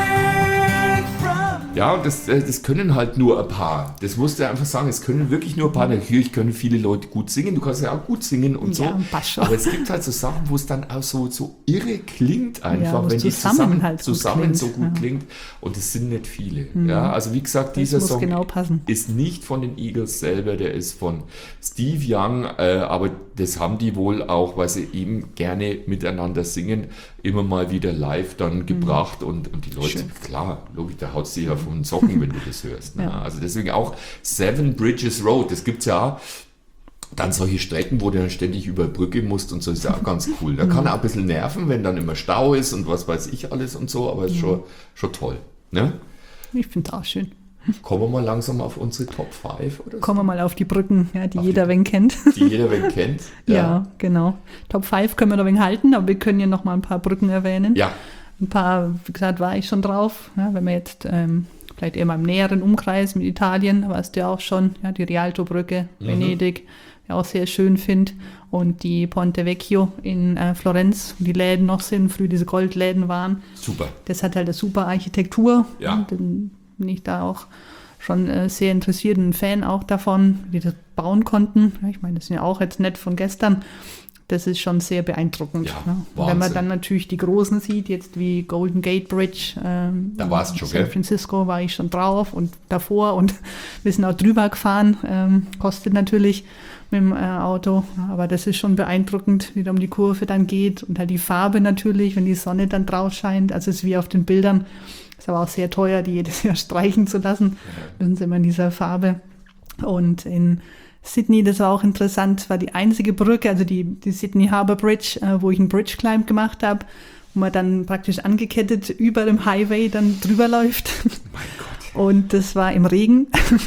take from Ja, und das, äh, das können halt nur ein paar. Das musst du einfach sagen. Es können wirklich nur ein paar. Natürlich können viele Leute gut singen. Du kannst ja auch gut singen und so. Ja, passt schon. Aber es gibt halt so Sachen, wo es dann auch so, so irre klingt Ja, einfach, wo es wenn die zusammen zusammen, halt gut zusammen klingt. so gut Ja. klingt. Und es sind nicht viele. Ja, also wie gesagt, Das dieser muss Song genau passen. ist nicht von den Eagles selber, der ist von Steve Young, äh, aber das haben die wohl auch, weil sie eben gerne miteinander singen, immer mal wieder live dann gebracht und, und die Leute, Schön. klar, logisch, da haut sie ja von den Socken, wenn du das hörst. Ne? Ja. Also deswegen auch Seven Bridges Road, das gibt's ja auch. Dann solche Strecken, wo du dann ständig über Brücke musst und so, ist ja auch ganz cool. Da kann auch ein bisschen nerven, wenn dann immer Stau ist und was weiß ich alles und so, aber ist schon, schon toll. Ne? Ich finde es auch schön. Kommen wir mal langsam auf unsere Top fünf oder so, Kommen wir mal auf die Brücken, ja, die Auf jeder die- wen kennt. die jeder wen kennt. Ja. genau. Top fünf können wir noch ein wenig halten, aber wir können ja noch mal ein paar Brücken erwähnen. Ja, Ein paar, wie gesagt, war ich schon drauf. Ja, wenn wir jetzt ähm, vielleicht eher mal im näheren Umkreis mit Italien, warst du ja auch schon, ja, die Rialto-Brücke, Mhm. Venedig, ja auch sehr schön finde. Und die Ponte Vecchio in äh, Florenz, wo die Läden noch sind, früher diese Goldläden waren. super. Das hat halt eine super Architektur. Ja. Dann bin ich da auch schon äh, sehr interessiert und ein Fan auch davon, wie die das bauen konnten. Ja, ich meine, das sind ja auch jetzt nicht von gestern. Das ist schon sehr beeindruckend. Ja, ne? Und wenn Wahnsinn. man dann natürlich die großen sieht, jetzt wie Golden Gate Bridge, ähm, Da warst du schon, San gell? Francisco war ich schon drauf und davor und wir sind auch drüber gefahren. Ähm, kostet natürlich mit dem äh, Auto, aber das ist schon beeindruckend, wie da um die Kurve dann geht und halt die Farbe natürlich, wenn die Sonne dann drauf scheint. Also es ist wie auf den Bildern. Ist aber auch sehr teuer, die jedes Jahr streichen zu lassen. Das sind immer in dieser Farbe. Und in Sydney, das war auch interessant, war die einzige Brücke, also die, die Sydney Harbour Bridge, äh, wo ich einen Bridge Climb gemacht habe, wo man dann praktisch angekettet über dem Highway dann drüber läuft. Mein Gott. Und das war im Regen.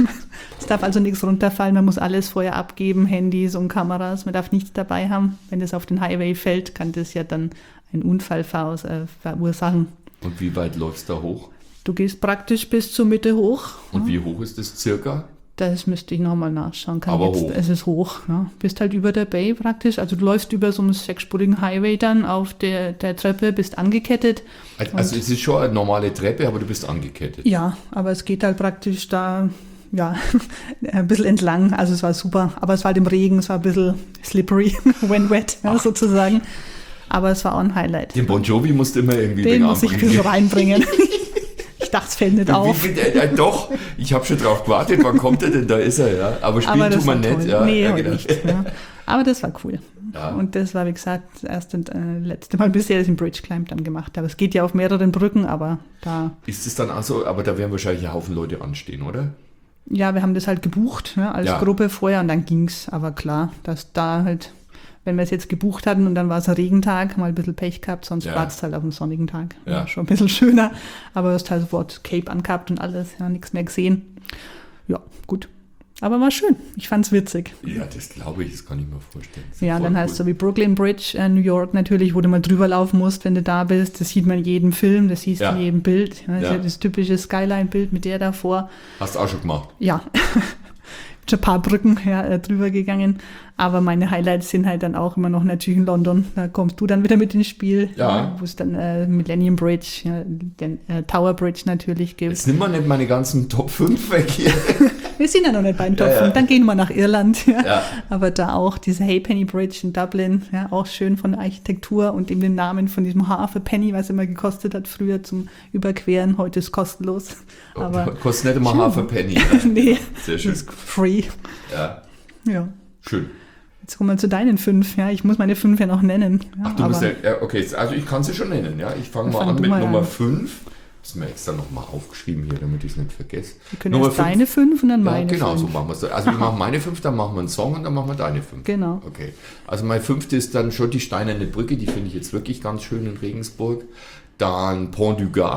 Es darf also nichts runterfallen, man muss alles vorher abgeben, Handys und Kameras, man darf nichts dabei haben. Wenn das auf den Highway fällt, kann das ja dann einen Unfall veraus- äh, verursachen. Und wie weit läufst du da hoch? Du gehst praktisch bis zur Mitte hoch. Und wie hoch ist das circa? Das müsste ich nochmal nachschauen. Kann Aber jetzt, hoch. Es ist hoch. Ja. Bist halt über der Bay praktisch. Also du läufst über so einen sechsspurigen Highway dann auf der, der Treppe, bist angekettet. Also es ist schon eine normale Treppe, aber du bist angekettet. Ja, aber es geht halt praktisch da, ja, ein bisschen entlang. Also es war super. Aber es war halt im Regen, es war ein bisschen slippery, when wet, ja, sozusagen. Aber es war auch ein Highlight. Den Bon Jovi musst du immer irgendwie Den wegen muss ich ein anbringen. bisschen reinbringen. Ich dachte, es fällt nicht Wie auf. viel, äh, äh, doch, ich habe schon drauf gewartet, wann kommt er denn? Da ist er, ja. Aber spielen Aber das tun wir war nicht. toll. Ja, nee, ja, heute genau. nicht. Ja. Aber das war cool. Ja. Und das war, wie gesagt, das erste und äh, letzte Mal bisher, dass ich den Bridge Climb dann gemacht habe. Es geht ja auf mehreren Brücken, aber da, Ist es dann also, aber da werden wahrscheinlich ein Haufen Leute anstehen, oder? ja, wir haben das halt gebucht, ja, als Ja. Gruppe vorher und dann ging's. Aber klar, dass da halt, wenn wir es jetzt gebucht hatten und dann war es ein Regentag, mal ein bisschen Pech gehabt, sonst Ja. war es halt auf einem sonnigen Tag. Ja. Ja, schon ein bisschen schöner, aber du hast halt sofort Cape angehabt und alles, ja, nichts mehr gesehen. Ja, gut. Aber war schön. Ich fand's witzig. Ja, das glaube ich, das kann ich mir vorstellen. Das ist Ja, voll dann cool. heißt so wie Brooklyn Bridge, äh, New York natürlich, wo du mal drüber laufen musst, wenn du da bist. Das sieht man in jedem Film, das siehst du Ja. in jedem Bild. Ja, das Ja. ist ja das typische Skyline-Bild mit der davor. Hast du auch schon gemacht. Ja, schon ein paar Brücken ja, äh, drüber gegangen. Aber meine Highlights sind halt dann auch immer noch natürlich in London. Da kommst du dann wieder mit ins Spiel. Ja. Wo es dann äh, Millennium Bridge, ja, den äh, Tower Bridge natürlich gibt. Jetzt nimm mal nicht meine ganzen Top fünf weg hier. Wir sind ja noch nicht bei den Top Ja, ja. fünf. Dann gehen wir nach Irland. Ja. Ja. Aber da auch diese Halfpenny Bridge in Dublin, ja, auch schön von der Architektur und eben den Namen von diesem Half a Penny, was immer gekostet hat früher zum Überqueren. Heute ist kostenlos. Aber Kostet nicht immer half a penny. Ja. nee, Sehr schön. ist free. Ja, Ja. schön. Jetzt kommen wir zu deinen fünf. Ja, ich muss meine fünf ja noch nennen. Ja, Ach, du aber musst ja, ja, okay, also ich kann sie schon nennen, ja. Ich fange Dann mal fang an du mit mal Nummer an. fünf. Das ist mir extra nochmal aufgeschrieben hier, damit ich es nicht vergesse. wir können Nummer erst fünf. deine fünf und dann Ja, meine genau, fünf. so machen wir es. Also wir machen meine fünf, dann machen wir einen Song und dann machen wir deine fünf. Genau. Okay. Also mein fünfte ist dann schon die Steinerne Brücke, die finde ich jetzt wirklich ganz schön in Regensburg. Dann Pont du Gard,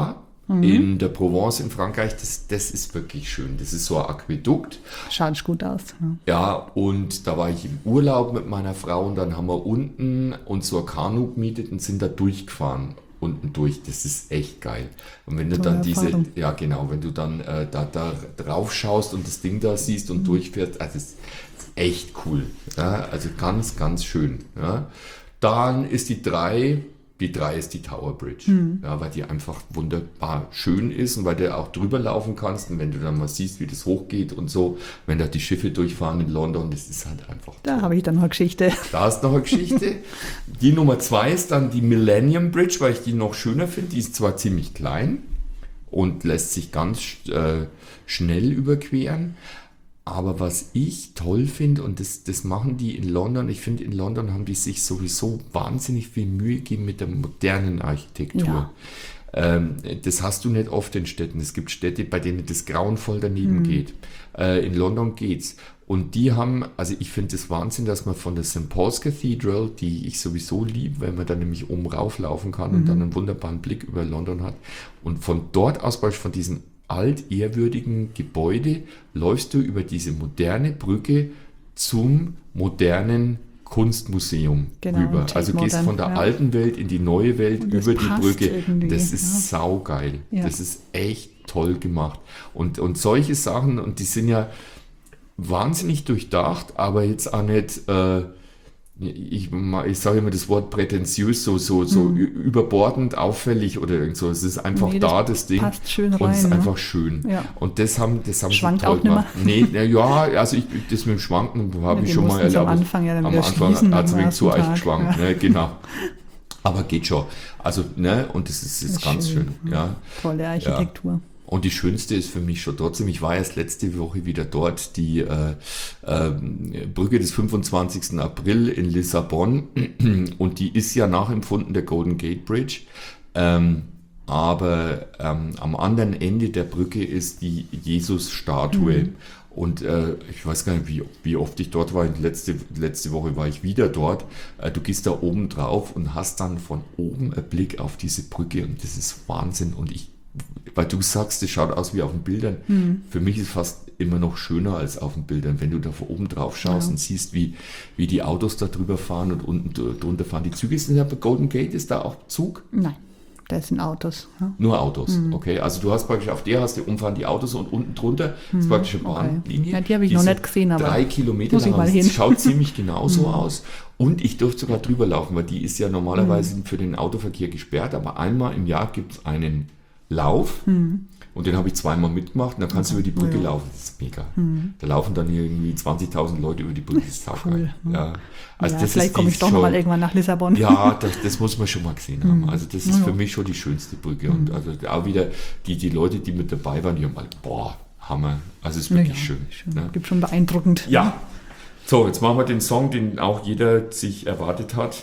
in der Provence in Frankreich, das, das ist wirklich schön. Das ist so ein Aquädukt. Schaut gut aus. Ja. Ja, und da war ich im Urlaub mit meiner Frau und dann haben wir unten uns so ein Kanu gemietet und sind da durchgefahren. Unten durch, das ist echt geil. Und wenn du Tolle dann diese, Erfahrung. ja genau, wenn du dann äh, da, da drauf schaust und das Ding da siehst und durchfährst, also das ist echt cool. Ja, also ganz, ganz schön. Ja. Dann ist die drei, die drei ist die Tower Bridge, ja, weil die einfach wunderbar schön ist und weil du auch drüber laufen kannst und wenn du dann mal siehst, wie das hochgeht und so, wenn da die Schiffe durchfahren in London, das ist halt einfach Da habe ich dann noch eine Geschichte. da ist noch eine Geschichte. Die Nummer zwei ist dann die Millennium Bridge, weil ich die noch schöner finde. Die ist zwar ziemlich klein und lässt sich ganz äh, schnell überqueren. Aber was ich toll finde, und das, das machen die in London, ich finde, in London haben die sich sowieso wahnsinnig viel Mühe gegeben mit der modernen Architektur. Ja. Ähm, das hast du nicht oft in Städten. Es gibt Städte, bei denen das grauenvoll daneben geht. Äh, in London geht's. Und die haben, also ich finde es Wahnsinn, dass man von der Saint Paul's Cathedral, die ich sowieso liebe, weil man da nämlich oben rauflaufen kann und dann einen wunderbaren Blick über London hat. Und von dort aus, beispielsweise von diesem altehrwürdigen Gebäude, läufst du über diese moderne Brücke zum modernen Kunstmuseum Genau, rüber. Tate Also gehst Modern, von der ja. alten Welt in die neue Welt Und das über die passt Brücke. irgendwie, Das ist ja. saugeil. Ja. Das ist echt toll gemacht. Und, und solche Sachen, und die sind ja wahnsinnig durchdacht, aber jetzt auch nicht, äh, ich, ich sage immer das Wort prätentiös, so, so, so ü- überbordend, auffällig oder irgend so. Es ist einfach Nee, das da, das Ding. passt schön und es ist rein, ne? einfach schön. Ja. Und das haben, das haben Schwankt sie toll auch nimmer. gemacht. Nee, na ja, also ich, das mit dem Schwanken habe Ja, ich die schon mal mussten sie am erlebt. Anfang ja dann Am wieder Anfang schließen hat es am wegen zu ersten euch Tag, geschwankt, ja. ne, genau. Aber geht schon. Also, ne, und das ist, ist Das ist ganz schön, schön. ja. Tolle Architektur. Und die schönste ist für mich schon trotzdem, ich war erst letzte Woche wieder dort, die äh, äh, Brücke des fünfundzwanzigsten April in Lissabon, und die ist ja nachempfunden der Golden Gate Bridge, ähm, aber ähm, am anderen Ende der Brücke ist die Jesus-Statue. Mhm. Und äh, ich weiß gar nicht, wie, wie oft ich dort war. Letzte, letzte Woche war ich wieder dort. Äh, du gehst da oben drauf und hast dann von oben einen Blick auf diese Brücke und das ist Wahnsinn. Und ich, weil du sagst, es schaut aus wie auf den Bildern. Mhm. Für mich ist es fast immer noch schöner als auf den Bildern, wenn du da von oben drauf schaust Ja. und siehst, wie, wie die Autos da drüber fahren und unten drunter fahren die Züge. Ist denn bei Golden Gate, ist da auch Zug? Nein, das sind Autos. Ja. Nur Autos, Mhm. okay. Also du hast praktisch auf der hast du umfahren die Autos und unten drunter ist praktisch eine Mhm. okay. Bahnlinie. Ja, die habe ich noch sind nicht gesehen, aber drei Kilometer muss ich lang. mal Es hin. schaut ziemlich genauso aus. Und ich durfte sogar drüber laufen, weil die ist ja normalerweise Mhm. für den Autoverkehr gesperrt, aber einmal im Jahr gibt es einen Lauf. Mhm. Und den habe ich zweimal mitgemacht und dann kannst du über die Brücke laufen. Das ist mega. Da laufen dann irgendwie zwanzigtausend Leute über die Brücke. Das ist saugeil. Cool. Ja. Also ja, das vielleicht ist komme die ich doch schon- noch mal irgendwann nach Lissabon. ja, das, das muss man schon mal gesehen haben. Also das ist Ja. für mich schon die schönste Brücke. Und also auch wieder die, die Leute, die mit dabei waren, die haben halt, boah, Hammer. Also es ist wirklich Ja, schön. schön. Ne? Gibt schon beeindruckend. Ja. So, jetzt machen wir den Song, den auch jeder sich erwartet hat.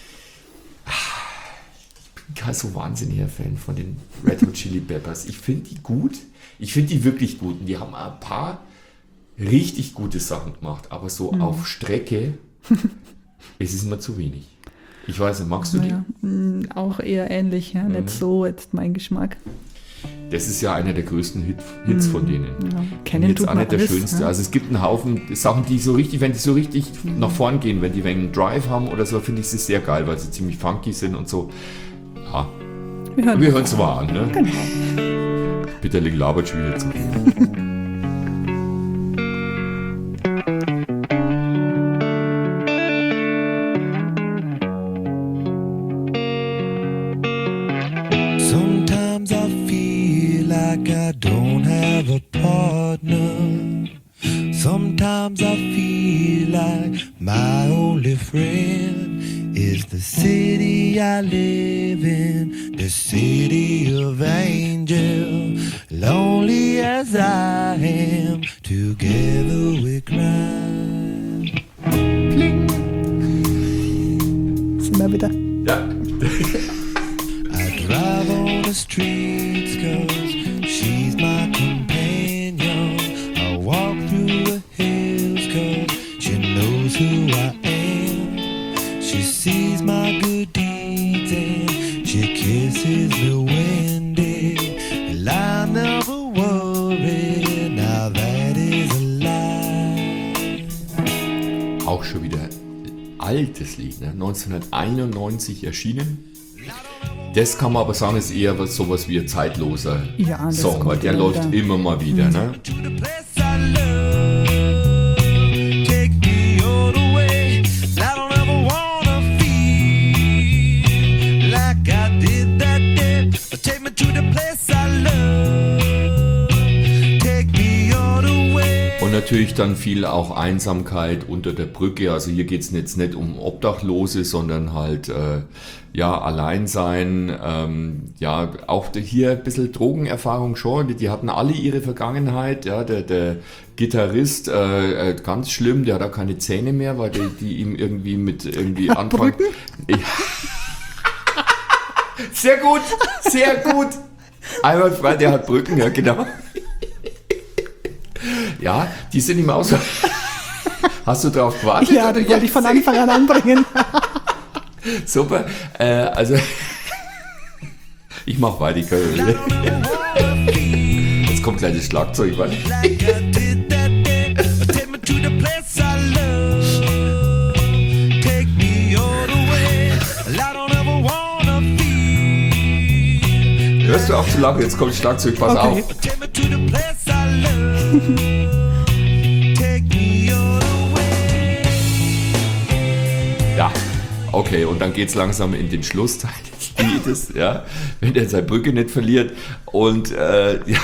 Ich bin kein so wahnsinniger Fan von den Red Hot Chili Peppers. Ich finde die gut. Ich finde die wirklich gut. Und die haben ein paar richtig gute Sachen gemacht. Aber so auf Strecke ist es mir zu wenig. Ich weiß nicht, magst du die? Ja, mh, auch eher ähnlich, ja. Mhm. Nicht so jetzt mein Geschmack. Das ist ja einer der größten Hit, Hits von denen. Ja. Und Kennen jetzt tut auch man nicht der alles, schönste. ja. Also es gibt einen Haufen Sachen, die so richtig, wenn die so richtig nach vorn gehen, wenn die einen Drive haben oder so, finde ich sie sehr geil, weil sie ziemlich funky sind und so. Ja, Wir hören wir hören es mal an, ne? Genau. Bitterlich labert schon wieder zu viel. Sometimes I feel like I don't have a partner. Sometimes I feel like my only friend is the city I live in, the city of angel. Lonely as I am, together we cry. Sind wir wieder. Ja, I drive on the streets cause she's my companion. I walk through the hills cause she knows who I am. She sees my good deeds and she kisses me when they auch schon wieder altes Lied, ne? neunzehnhunderteinundneunzig erschienen. Das kann man aber sagen, ist eher was, sowas wie ein zeitloser Ja, das Song, weil kommt der immer läuft wieder. immer mal wieder. Ne? To the place I love, take me all the way. I don't ever wanna feel like I did that day. Take me to the place I love, take me all the way. Und natürlich dann viel auch Einsamkeit unter der Brücke. Also hier geht es jetzt nicht um Obdachlose, sondern halt äh, ja Alleinsein. Ähm, ja, auch hier ein bisschen Drogenerfahrung schon. Die, die hatten alle ihre Vergangenheit. Ja, der, der Gitarrist, äh, äh, ganz schlimm, der hat auch keine Zähne mehr, weil die, die ihm irgendwie mit irgendwie anfangen. Ja. Sehr gut, sehr gut. Einwandfrei, der hat Brücken, ja genau. Ja, die sind ihm auch so. Hast du drauf gewartet? Ja, das wollte ich von Anfang an anbringen. Super. Äh, also, ich mach weiter. Ich kann, I don't ever wanna feel jetzt kommt gleich das Schlagzeug. Warte. like I did that day. Take me to the place I love, take me all the way. I don't ever wanna feel. Hörst du auf zu lange? Jetzt kommt das Schlagzeug. Pass Okay. auf. Take me to the place I love, take me all the way. Ja, okay. Und dann geht's langsam in den Schlussteil des Liedes, ja, wenn er seine Brücke nicht verliert. Und äh, ja.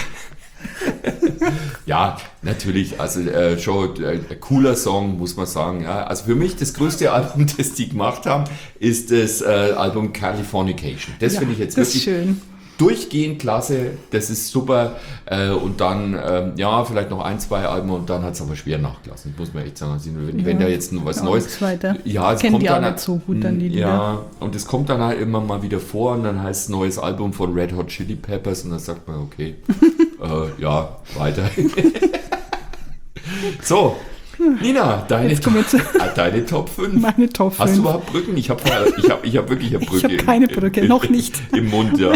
Ja, natürlich, also äh, schon äh, ein cooler Song, muss man sagen. Ja. Also für mich das größte Album, das die gemacht haben, ist das äh, Album Californication. Das Ja, finde ich jetzt das ist wirklich schön. durchgehend klasse, das ist super. Äh, und dann, ähm, ja, vielleicht noch ein, zwei Alben und dann hat es aber schwer nachgelassen, muss man echt sagen. Also, wenn, wenn da jetzt noch was Ja, Neues... nichts weiter. Ja, es Kennen kommt die auch dann nicht so gut, dann die Lieder. Ja, und es kommt dann halt immer mal wieder vor und dann heißt es neues Album von Red Hot Chili Peppers und dann sagt man, okay, äh, ja, weiter. So, Nina, deine, Jetzt kommen wir zu- Ah, deine Top fünf. Meine Top Hast du fünf. überhaupt Brücken? Ich habe ich hab, ich hab wirklich eine Brücke. habe keine Brücke, im, noch nicht. Im Mund, ja.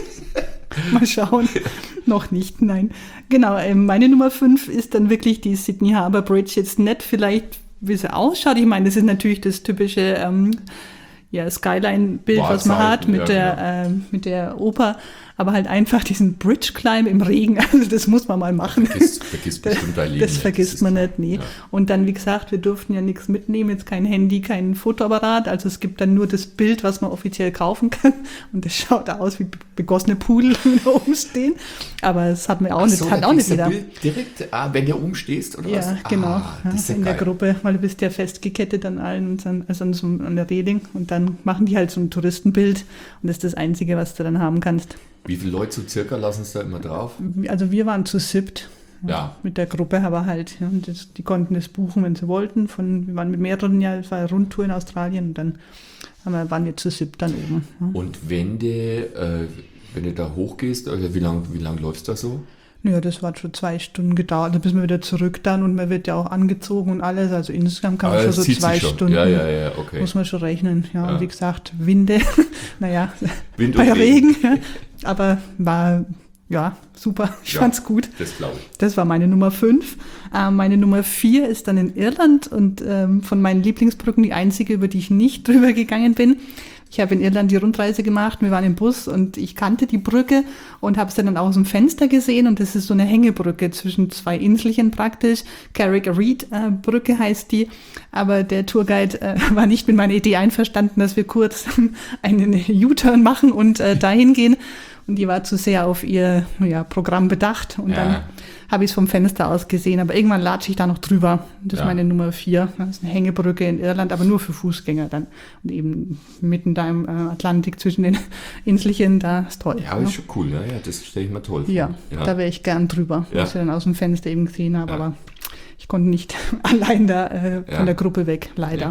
Mal schauen. Noch nicht, nein. Genau, ähm, meine Nummer fünf ist dann wirklich die Sydney Harbour Bridge. Jetzt nicht vielleicht, wie sie ausschaut. Ich meine, das ist natürlich das typische ähm, ja, Skyline-Bild, was man hat Wahrzeichen, mit, ja, der, ähm, mit der Oper. Aber halt einfach diesen Bridge-Climb im Regen. Also das muss man mal machen. Vergisst, vergisst bestimmt dein Leben Das nicht. vergisst ist- man nicht, nee. Ja. Und dann, wie gesagt, wir durften ja nichts mitnehmen, jetzt kein Handy, kein Fotoapparat. Also es gibt dann nur das Bild, was man offiziell kaufen kann. Und das schaut aus wie begossene Pudel, die da oben stehen. Aber es hat mir auch Ach nicht, so, hat da auch nicht kriegst du jeder. Bild direkt, ah, wenn du umstehst oder was? Ja, genau. Ah, das ist ja in der geil. Gruppe, weil du bist ja festgekettet an allen, und dann- also an, so, an der Reling. Und dann machen die halt so ein Touristenbild. Und das ist das Einzige, was du dann haben kannst. Wie viele Leute so circa lassen es da immer drauf? Also wir waren zu siebt. Ja. Mit der Gruppe, aber halt, ja, und das, die konnten das buchen, wenn sie wollten. Von, wir waren mit mehreren, ja, es war eine Rundtour in Australien und dann haben wir, waren wir zu siebt dann oben. Ja. Und wenn du, äh, wenn du da hochgehst, also wie lange wie lang läufst du da so? Ja, das hat schon zwei Stunden gedauert, dann bis wir wieder zurück dann und man wird ja auch angezogen und alles. Also insgesamt kann man Ah, schon das so zieht sich zwei schon. Stunden. Ja, ja, ja, okay. Muss man schon rechnen. Ja, Ja. und wie gesagt, Winde, naja, Wind und bei Regen. Regen, ja. Aber war, ja, super. Ich Ja. fand's gut. Das glaube ich. Das war meine Nummer fünf. Ähm, meine Nummer vier ist dann in Irland und ähm, von meinen Lieblingsbrücken die einzige, über die ich nicht drüber gegangen bin. Ich habe in Irland die Rundreise gemacht, wir waren im Bus und ich kannte die Brücke und habe sie dann aus dem Fenster gesehen und das ist so eine Hängebrücke zwischen zwei Inselchen praktisch. Carrick Reed äh, Brücke heißt die, aber der Tourguide äh, war nicht mit meiner Idee einverstanden, dass wir kurz einen U-Turn machen und äh, dahin gehen. Und die war zu sehr auf ihr ja, Programm bedacht. Und Ja. dann habe ich es vom Fenster aus gesehen. Aber irgendwann latsche ich da noch drüber. Das Ja. ist meine Nummer vier. Das ist eine Hängebrücke in Irland, aber nur für Fußgänger dann. Und eben mitten da im äh, Atlantik zwischen den Inselchen, da ist toll. Ja, aber ist schon cool, ja, ja das stelle ich mir toll vor. ja, da wäre ich gern drüber, Ja. was ich dann aus dem Fenster eben gesehen habe. Ja. Aber ich konnte nicht allein da äh, von Ja. der Gruppe weg, leider.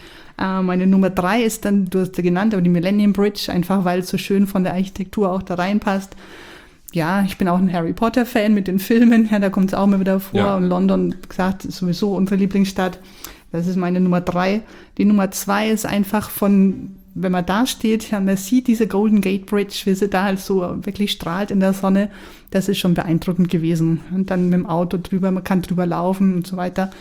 Äh, meine Nummer drei ist dann, du hast sie genannt, aber die Millennium Bridge, einfach weil es so schön von der Architektur auch da reinpasst. Ja, ich bin auch ein Harry Potter-Fan mit den Filmen, ja, da kommt es auch immer wieder vor. Ja. Und London, wie gesagt, ist sowieso unsere Lieblingsstadt. Das ist meine Nummer drei. Die Nummer zwei ist einfach von, wenn man da steht, ja, man sieht diese Golden Gate Bridge, wie sie da halt so wirklich strahlt in der Sonne. Das ist schon beeindruckend gewesen. Und dann mit dem Auto drüber, man kann drüber laufen und so weiter.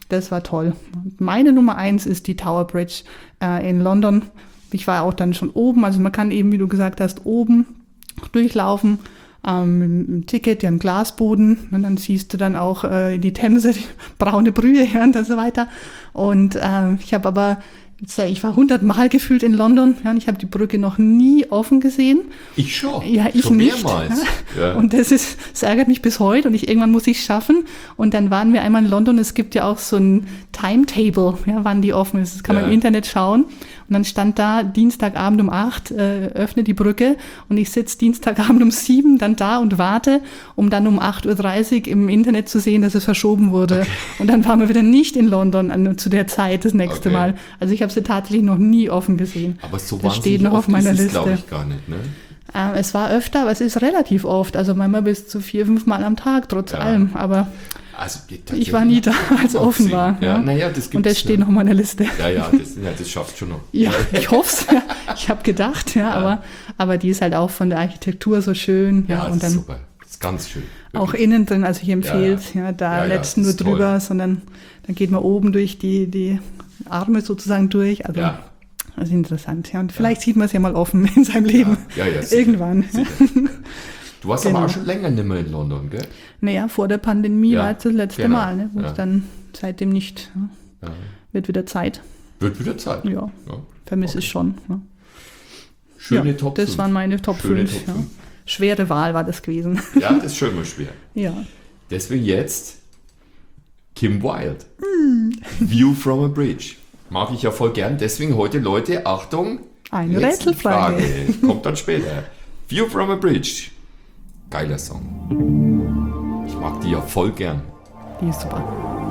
das war toll. Meine Nummer eins ist die Tower Bridge äh, in London. Ich war auch dann schon oben, also man kann eben, wie du gesagt hast, oben durchlaufen. Ähm, mit einem Ticket, ja, einen Glasboden, und dann siehst du dann auch äh, die Themse, die braune Brühe, ja, und so weiter. Und äh, ich habe aber, ich war hundertmal gefühlt in London, ja, und ich habe die Brücke noch nie offen gesehen. Ich schon. Ja, ich schon nicht. mehrmals. Ja. Ja. Und das ist, das ärgert mich bis heute, und ich, irgendwann muss ich es schaffen. Und dann waren wir einmal in London, es gibt ja auch so ein Timetable, ja, wann die offen ist. Das kann man Ja. im Internet schauen. Und dann stand da, Dienstagabend um acht, äh, öffne die Brücke, und ich sitze Dienstagabend um sieben dann da und warte, um dann um acht Uhr dreißig im Internet zu sehen, dass es verschoben wurde. Okay. Und dann waren wir wieder nicht in London an, zu der Zeit das nächste Okay. Mal. Also ich habe sie tatsächlich noch nie offen gesehen. Aber so das steht noch auf meiner Liste. glaube ich, gar nicht, ne? Äh, es war öfter, aber es ist relativ oft. Also manchmal bis zu vier, fünf Mal am Tag, trotz Ja. allem. Aber Also, ich war nie da, als es offen war. Ja, Ja. naja, das gibt's. Und das steht ja. noch auf meiner Liste. Ja, ja, das, ja, das schaffst du schon noch. Ja, ich hoffe es. Ich habe gedacht, ja, aber, aber die ist halt auch von der Architektur so schön. Ja, Ja, das und ist dann super. Das ist ganz schön. auch Wirklich. innen drin, also ich empfehle es, ja, da Ja, ja, nicht nur ist toll. drüber, sondern dann geht man oben durch die, die Arme sozusagen durch. Also Ja. das ist interessant. Ja. Und vielleicht sieht man es ja mal offen in seinem Leben. Ja, ja, sicher, Irgendwann. sicher. Du warst Genau. aber auch schon länger nicht mehr in London, gell? Naja, vor der Pandemie Ja, war jetzt das letzte genau, Mal, ne, wo ja. ich dann seitdem nicht, ja, Ja. wird wieder Zeit. Wird wieder Zeit. Ja, Ja. vermisse ich schon. Ja. Schöne ja, Top Das fünf. waren meine Top Schöne fünf. Top Ja. fünf. Schwere Wahl war das gewesen. Ja, das ist schon mal schwer. Ja. Deswegen jetzt Kim Wilde. Hm. View from a Bridge. Mag ich ja voll gern. Deswegen heute, Leute, Achtung. Eine letzte Rätselfrage. Frage. Kommt dann später. View from a Bridge. Geiler Song. Ich mag die ja voll gern. Die ist super.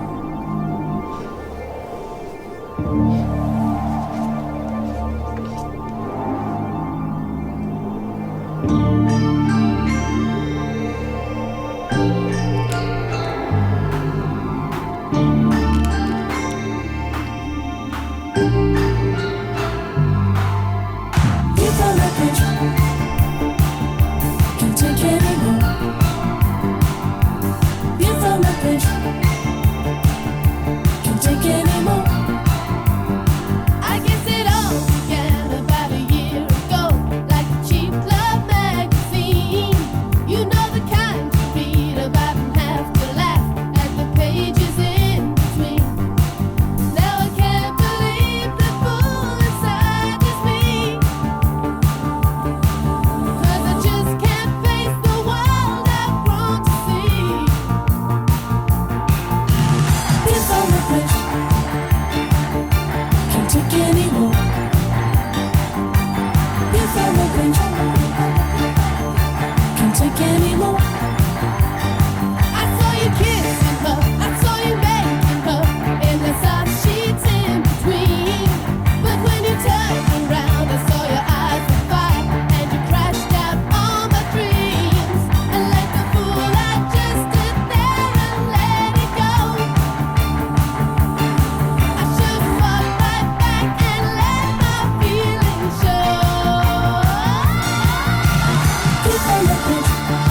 You found a bridge, can't take anymore. You found a bridge, can't take anymore. I guess it all began about a year ago, like a cheap love magazine. You know the kind you read about and have to laugh at the pages in between. Now I can't believe the fool inside is me, 'cause I just can't face the world I've grown to see. You found a bridge, can't take anymore. You found a bridge, can't take anymore. I saw you kissing her, I saw you making her, and I saw the sheets in between. But when you turned around, I saw your eyes on fire, and you crashed out all my dreams. And like a fool, I just stood there and let it go. I should have fought right back and let my feelings show. You found a bridge,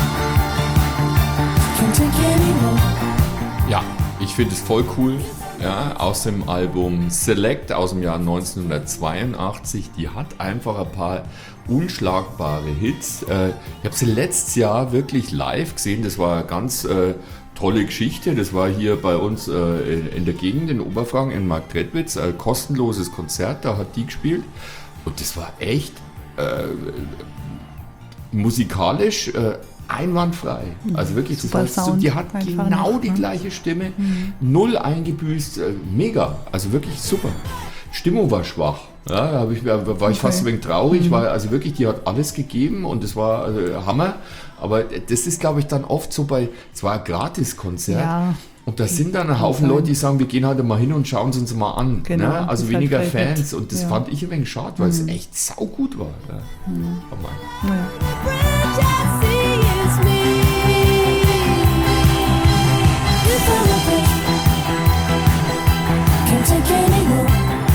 can't take anymore. Ja, ich finde es voll cool. Ja, aus dem Album Select aus dem Jahr neunzehnhundertzweiundachtzig. Die hat einfach ein paar unschlagbare Hits. Äh, ich habe sie letztes Jahr wirklich live gesehen. Das war eine ganz äh, tolle Geschichte. Das war hier bei uns äh, in, in der Gegend in Oberfranken, in Marktredwitz. Ein kostenloses Konzert, da hat die gespielt. Und das war echt äh, musikalisch äh, einwandfrei. Also wirklich, das Super war so, Sound die hat einfach genau noch, die ne? gleiche Stimme, null eingebüßt, äh, mega. Also wirklich super. Stimmung war schwach. Ja, da hab ich, war ich fast ein wenig traurig, weil also wirklich, die hat alles gegeben und das war äh, Hammer. Aber das ist, glaube ich, dann oft so bei, es war ein Gratiskonzert. Ja. Und da sind dann ein Haufen sein. Leute, die sagen, wir gehen halt mal hin und schauen es uns mal an. Genau, ne? Also ist halt weniger vielleicht Fans. nicht- Und das ja. fand ich ein wenig schade, weil es echt saugut war. Ja. Hammer. Ja. Bridge I see is me. You found a bridge, can't take anymore.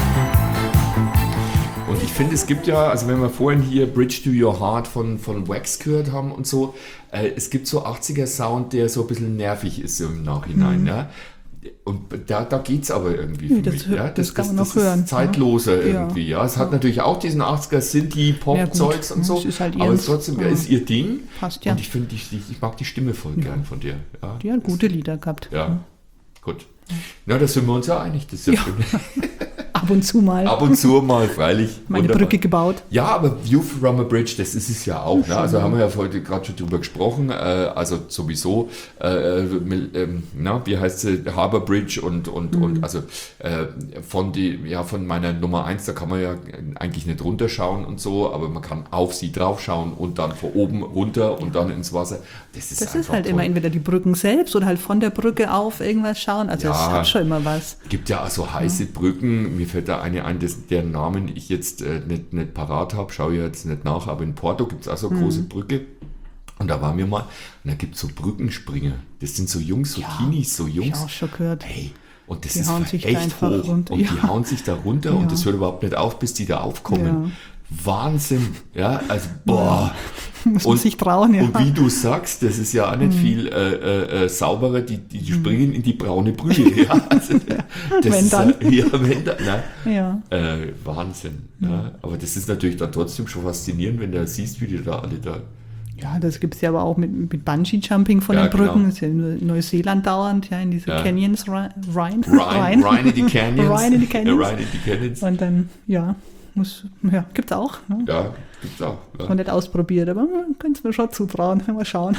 Und ich finde, es gibt ja, also wenn wir vorhin hier Bridge to Your Heart von, von Wax gehört haben und so, äh, es gibt so achtziger Sound, der so ein bisschen nervig ist im Nachhinein. Ja? und da, da geht es aber irgendwie Ja, für das mich. hö- Ja, das kann man das noch hören, ist zeitloser ja. irgendwie. Ja. Es hat natürlich auch diesen achtziger Synthie-Pop-Zeugs Ja, gut, und so, das ist halt aber ihrs. es trotzdem ja, Ja. ist ihr Ding. Passt ja. Und ich finde, ich, ich mag die Stimme voll gern von dir. Ja, Die hat gute Lieder gehabt. ja. Gut. Na, da sind wir uns ja einig. Das ist ja, Ja. schön. Ab und zu mal Ab und zu mal, freilich. meine Wunderbar. Brücke gebaut. Ja, aber View from a Bridge, das ist es ja auch. Ne? Also haben wir ja heute gerade schon drüber gesprochen. Äh, also sowieso, äh, mit, ähm, na, wie heißt sie, Harbour Bridge und, und, Mhm. und also äh, von, die, ja, von meiner Nummer eins, da kann man ja eigentlich nicht runterschauen und so, aber man kann auf sie draufschauen und dann von oben runter und dann ins Wasser. Das ist, Das ist einfach halt toll. immer entweder die Brücken selbst oder halt von der Brücke auf irgendwas schauen. Also es Ja. hat schon immer was. Gibt ja also heiße Brücken. Mir fällt da eine ein, dessen, deren Namen ich jetzt äh, nicht, nicht parat habe. Schaue ich jetzt nicht nach. Aber in Porto gibt es auch so eine große Brücke. Und da waren wir mal. Und da gibt es so Brückenspringer. Das sind so Jungs, so Teenies, so Hab ich Jungs. auch schon gehört. Hey, und das Die ist hauen sich da echt einfach hoch. runter. Und die Ja. hauen sich da runter Ja. und das hört überhaupt nicht auf, bis die da aufkommen. Ja. Wahnsinn. Ja, also boah. Muss man sich trauen, ja. Und wie du sagst, das ist ja auch nicht viel äh, äh, äh, sauberer, die, die, die springen in die braune Brühe. Ja, also, das Wenn ist, dann. äh, Ja, wenn dann. Ne? Ja. Äh, Wahnsinn. Ja. Aber das ist natürlich dann trotzdem schon faszinierend, wenn du siehst, wie die da alle da. Ja, das gibt es ja aber auch mit, mit Bungee-Jumping von Ja, den Brücken. genau. Das ist ja in Neuseeland dauernd, ja, in diese Ja. Canyons rein. Rein, Ryan, Ryan in die Canyons. Ryan in die Canyons. Ja, Ryan in die Canyons. Und dann, ja, muss, ja, gibt's auch. Ne? Ja, gibt's auch. Ja. Noch nicht ausprobiert, aber man könnte es mir schon zutrauen. Mal schauen.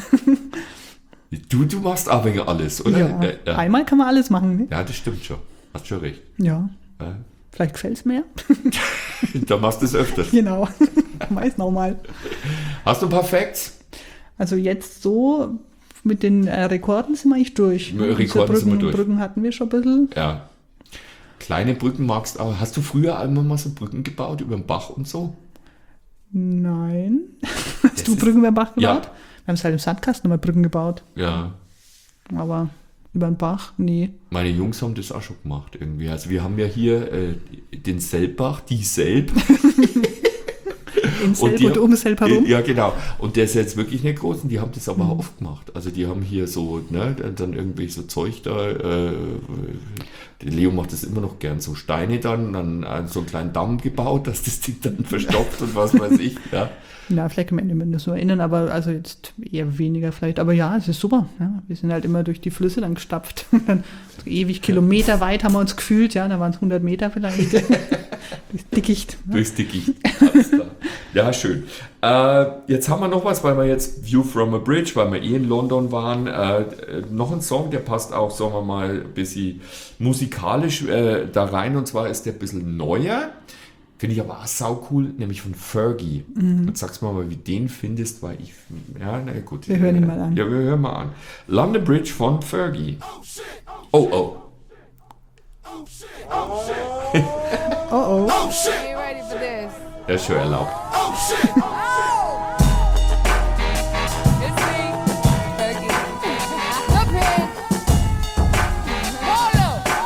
Du, du machst auch wegen alles, oder? Ja, Ja, ja. einmal kann man alles machen. Ne? Ja, das stimmt schon. Hast schon recht. Ja, Ja. vielleicht gefällt's mir. Da machst du es öfters. Genau. Weiß noch mal. Hast du ein paar Facts? Also jetzt so mit den äh, Rekorden sind wir eigentlich durch. Mit Diese Rekorden sind wir Brücken, durch. Brücken hatten wir schon ein bisschen. Ja. Kleine Brücken magst du auch. Hast du früher einmal mal so Brücken gebaut über den Bach und so? Nein. Hast du ist- Brücken beim Bach Ja. gebaut? Wir haben es halt im Sandkasten mal Brücken gebaut. Ja. Aber über den Bach, nee. Meine Jungs haben das auch schon gemacht irgendwie. Also wir haben ja hier äh, den Selbach, die Selb. In Selb die und haben- um Selb herum. Ja, genau. Und der ist jetzt wirklich nicht groß und die haben das aber Mhm. aufgemacht. Also die haben hier so, ne, dann irgendwie so Zeug da. Äh, der Leo macht das immer noch gern, so Steine dann, dann äh, so einen kleinen Damm gebaut, dass das Ding dann verstopft und was weiß ich. Ja. Ja, vielleicht am Ende müssen wir das nur erinnern, aber also jetzt eher weniger vielleicht. Aber ja, es ist super. Ja. Wir sind halt immer durch die Flüsse dann gestapft. Dann so ewig Kilometer weit haben wir uns gefühlt. Ja, da waren es hundert Meter vielleicht. Das Dickicht. Ne? Durchs Dickicht. Alles klar. Ja, schön. Äh, jetzt haben wir noch was, weil wir jetzt View from a Bridge, weil wir eh in London waren. Äh, äh, noch ein Song, der passt auch, sagen wir mal, ein bisschen musikalisch äh, da rein. Und zwar ist der ein bisschen neuer. Finde ich aber auch sau cool, nämlich von Fergie. Mhm. Jetzt sagst du mal, wie du den findest, weil ich, ja, na gut. Wir hören ihn mal an. Ja, wir hören mal an. London Bridge von Fergie. Oh, oh. Oh oh. Get ready for this. Der ist schon erlaubt. It's me, Fergie. Look here. Hold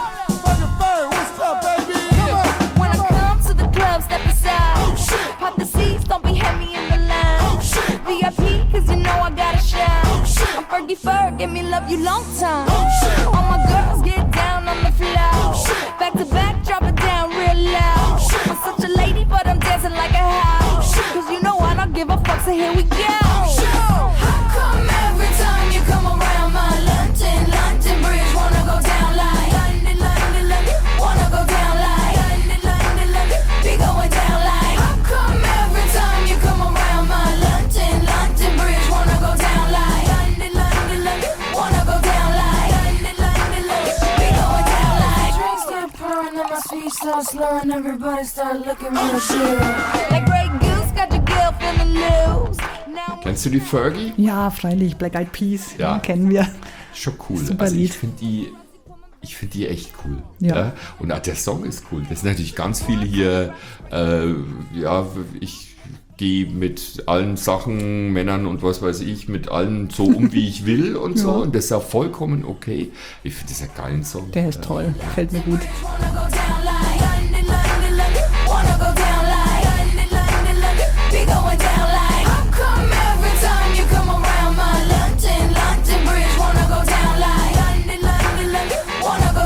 up. When I come to the club, step aside. Pop the seats, don't be heavy in the line. V I P, cause you know I gotta shine. I'm Fergie Ferg, give me love you long time. All my girls get down on the floor. Back to back, drop it down real loud. I'm such a lady, but I'm dancing like a house. Cause you know I don't give a fuck, so here we go. How come every time you come around my London, London Bridge wanna go down like London, London, London, wanna go down like London, London, London, be going down like. How come every time you come around my London, London Bridge wanna go down like London, London, London, wanna go down like London, London, London, be going down like. Drinks start pouring and my speech starts slurring, everybody start looking real serious. Like Grey Goose, got your girl feeling loose. Now Kennst du die Fergie? Ja, freilich, Black Eyed Peas. Ja. Ja, kennen wir. Schon cool. Super also ich Lied. finde die, ich finde die echt cool. Ja. Und auch der Song ist cool. Das sind natürlich ganz viele hier, äh, ja, ich gehe mit allen Sachen, Männern und was weiß ich, mit allen so um, wie ich will und so. Ja. Und das ist auch vollkommen okay. Ich finde das einen geilen Song. Der ist toll. Gefällt mir gut. wanna go down like London, London, London, wanna go down like London, London, London, be going down like. How come every time you come around my London, London Bridge wanna go down like London, London, London, wanna go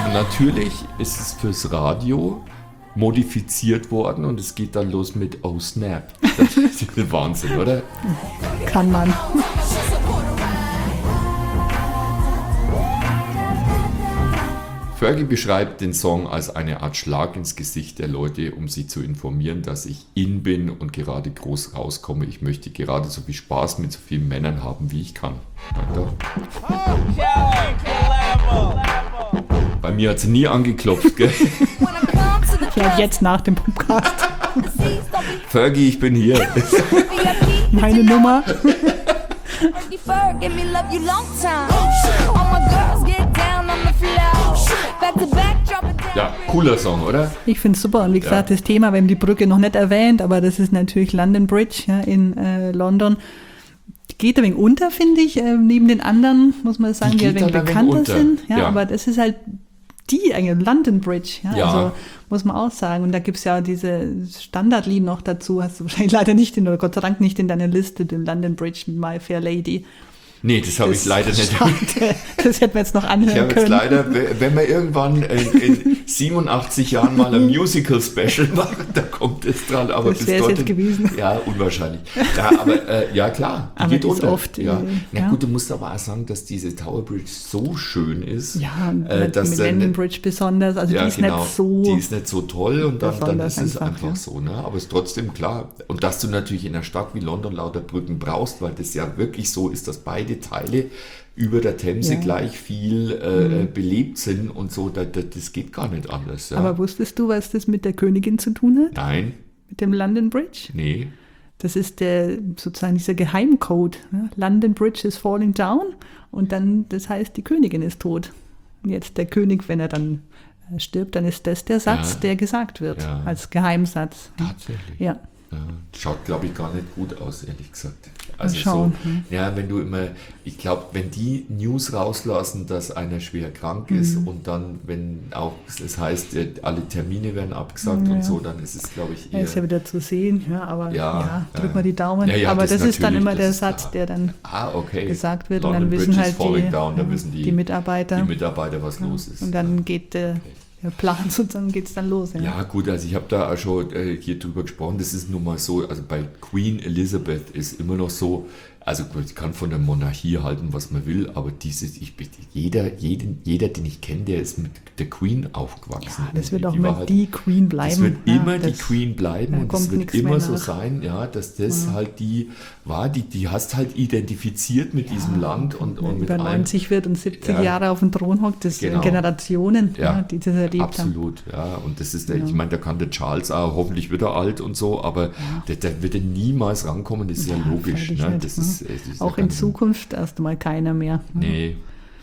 natürlich ist es fürs Radio modifiziert worden und es geht dann los mit Oh Snap. Das ist ein Wahnsinn, oder? Kann man. Fergie beschreibt den Song als eine Art Schlag ins Gesicht der Leute, um sie zu informieren, dass ich in bin und gerade groß rauskomme. Ich möchte gerade so viel Spaß mit so vielen Männern haben, wie ich kann. Bei mir hat sie nie angeklopft, gell? Vielleicht jetzt nach dem Podcast. Fergie, ich bin hier. Meine Nummer. Give me love you long time. All my girls get down on the floor. Back to back, drop it down. Ja, cooler Song, oder? Ich finde es super. Und wie gesagt, Ja. das Thema, wir haben die Brücke noch nicht erwähnt, aber das ist natürlich London Bridge, ja, in äh, London. Die geht ein wenig unter, finde ich, äh, neben den anderen, muss man sagen, Die die, ein geht wenig dann ein wenig bekannter unter, sind. Ja, ja. aber das ist halt die eigentlich, London Bridge. Ja, Ja. Also muss man auch sagen. Und da gibt es ja diese Standardlied noch dazu, hast du wahrscheinlich leider nicht in, oder Gott sei Dank nicht in deiner Liste, den London Bridge mit My Fair Lady. Nee, das habe ich leider nicht. Schade. Das hätten wir jetzt noch Ich anhören habe jetzt können. leider, wenn wir irgendwann in, in siebenundachtzig Jahren mal ein Musical-Special machen, da kommt es dran. Aber Das bis wär's dorthin- jetzt gewesen. Ja, unwahrscheinlich. Ja, aber äh, ja klar, die Aber geht die ist unter. oft, ja. äh, Na ja. gut, du musst aber auch sagen, dass diese Tower Bridge so schön ist. Ja, äh, mit dass der London nicht- Bridge besonders. Also ja, die ist genau. nicht so. Die ist nicht so toll und dann, dann besonders ist es einfach, einfach, ja. so. Ne? Aber es ist trotzdem klar. Und dass du natürlich in einer Stadt wie London lauter Brücken brauchst, weil das ja wirklich so ist, dass beide Teile über der Themse Ja. Mhm. gleich viel äh, belebt sind und so, da, da, das geht gar nicht anders. Ja. Aber wusstest du, was das mit der Königin zu tun hat? Nein, Mit dem London Bridge? nee. Das ist der sozusagen dieser Geheimcode. Ne? London Bridge is falling down und dann, das heißt, die Königin ist tot. Und jetzt der König, wenn er dann äh, stirbt, dann ist das der Satz, Ja. der gesagt wird, Ja. als Geheimsatz. Tatsächlich. Ja. Ja, schaut, glaube ich, gar nicht gut aus, ehrlich gesagt. Mal schauen, hm. So, ja, wenn du immer, ich glaube, wenn die News rauslassen, dass einer schwer krank ist Mhm. und dann, wenn auch, das heißt, äh, alle Termine werden abgesagt Ja. und so, dann ist es, glaube ich, Er eher... ist ja wieder zu sehen, ja, aber Ja, ja, ja. drück mal die Daumen. Ja, ja, aber das das, ist dann natürlich, immer das der ist Satz, klar. der dann ah, okay. gesagt wird London und dann wissen Bridge is halt falling die, down, da ja, wissen die, die Mitarbeiter. die Mitarbeiter, was los ist. Und dann geht der, der Plan sozusagen, geht es dann los. Ja. Ja, gut, also ich habe da auch schon äh, hier drüber gesprochen, das ist nun mal so, also bei Queen Elizabeth ist immer noch so, also gut, ich kann von der Monarchie halten, was man will, aber dieses, ich, jeder, jeden, jeder, den ich kenne, der ist mit der Queen aufgewachsen. Ja, das wird Die auch war immer halt- die Queen bleiben. Das wird ja, immer die das- Queen bleiben da und kommt es wird nichts immer mehr so nach. sein, ja, dass das halt die war, die, die hast halt identifiziert mit diesem Land und, Wenn und man mit über allem. neunzig wird und siebzig Ja. Jahre auf dem Thron hockt, das Genau. sind Generationen, Ja, ja, die das erlebt haben. absolut, ja. Und das ist, der, ich meine, da kann der Charles auch, hoffentlich wird er alt und so, aber der, der wird er niemals rankommen, das ist ja, logisch. freilich Ne? nicht, Das ne? ist, das ist ja Auch in ganz- Zukunft erst mal keiner mehr. Nee.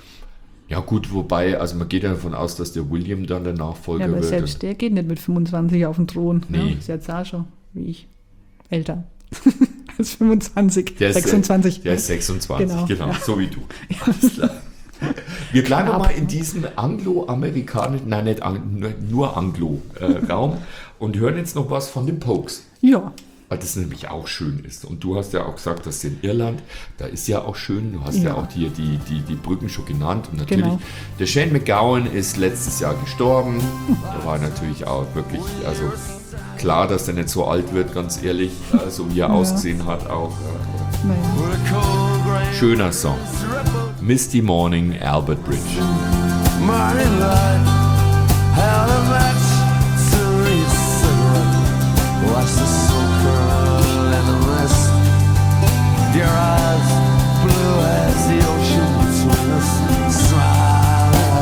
Ja gut, wobei, also man geht ja davon aus, dass der William dann der Nachfolger Ja, aber wird. selbst der geht nicht mit fünfundzwanzig auf den Thron. Nee. Ja, ist jetzt auch schon, wie ich, älter als fünfundzwanzig, Der ist, sechsundzwanzig. Der ist sechsundzwanzig, genau, Genau, ja. so wie du. Alles klar. Wir bleiben Knapp, mal in ne? diesem anglo-amerikanischen, nein, nicht ang, nur- nur Anglo-Raum und hören jetzt noch was von den Pokes. Ja, Weil das nämlich auch schön ist. Und du hast ja auch gesagt, dass in Irland, da ist ja auch schön, du hast ja, Ja. auch hier die, die, die Brücken schon genannt. Und natürlich, Genau. der Shane MacGowan ist letztes Jahr gestorben. Da war natürlich auch wirklich, also klar, dass der nicht so alt wird, ganz ehrlich, äh, so wie er ausgesehen hat auch. Äh, naja. With a cold grain schöner Song. Misty Morning, Albert Bridge. morning light, held a match to read a cigarette. Watch the sun curl in the mist. Your eyes blue as the ocean between us. Smile.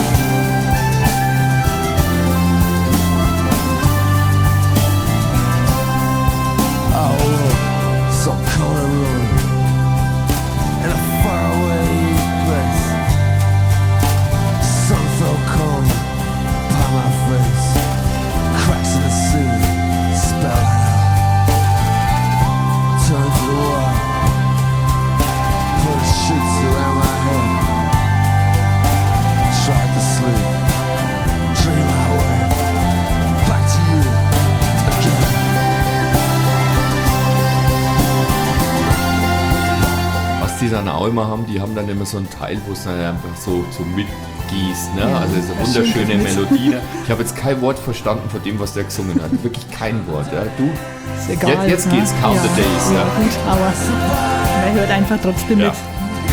Oh, so cold and lonely in a faraway place. Sun fell cold upon my face. Cracks in the ceiling spell hell. Turned to the wall. Put sheets around my head. Tried to sleep. Dream my way back to you again. Was die dann auch immer haben, die haben dann immer so einen Teil, wo es dann einfach so, so mit gießt. Ne? Also es ist eine wunderschöne Melodie. Ne? Ich habe jetzt kein Wort verstanden von dem, was der gesungen hat. Wirklich kein Wort. Ja? Du? Ist egal. Jetzt, jetzt geht's, Count ja. the Days. Ja, Ja? gut, aber man hört einfach trotzdem Ja. mit.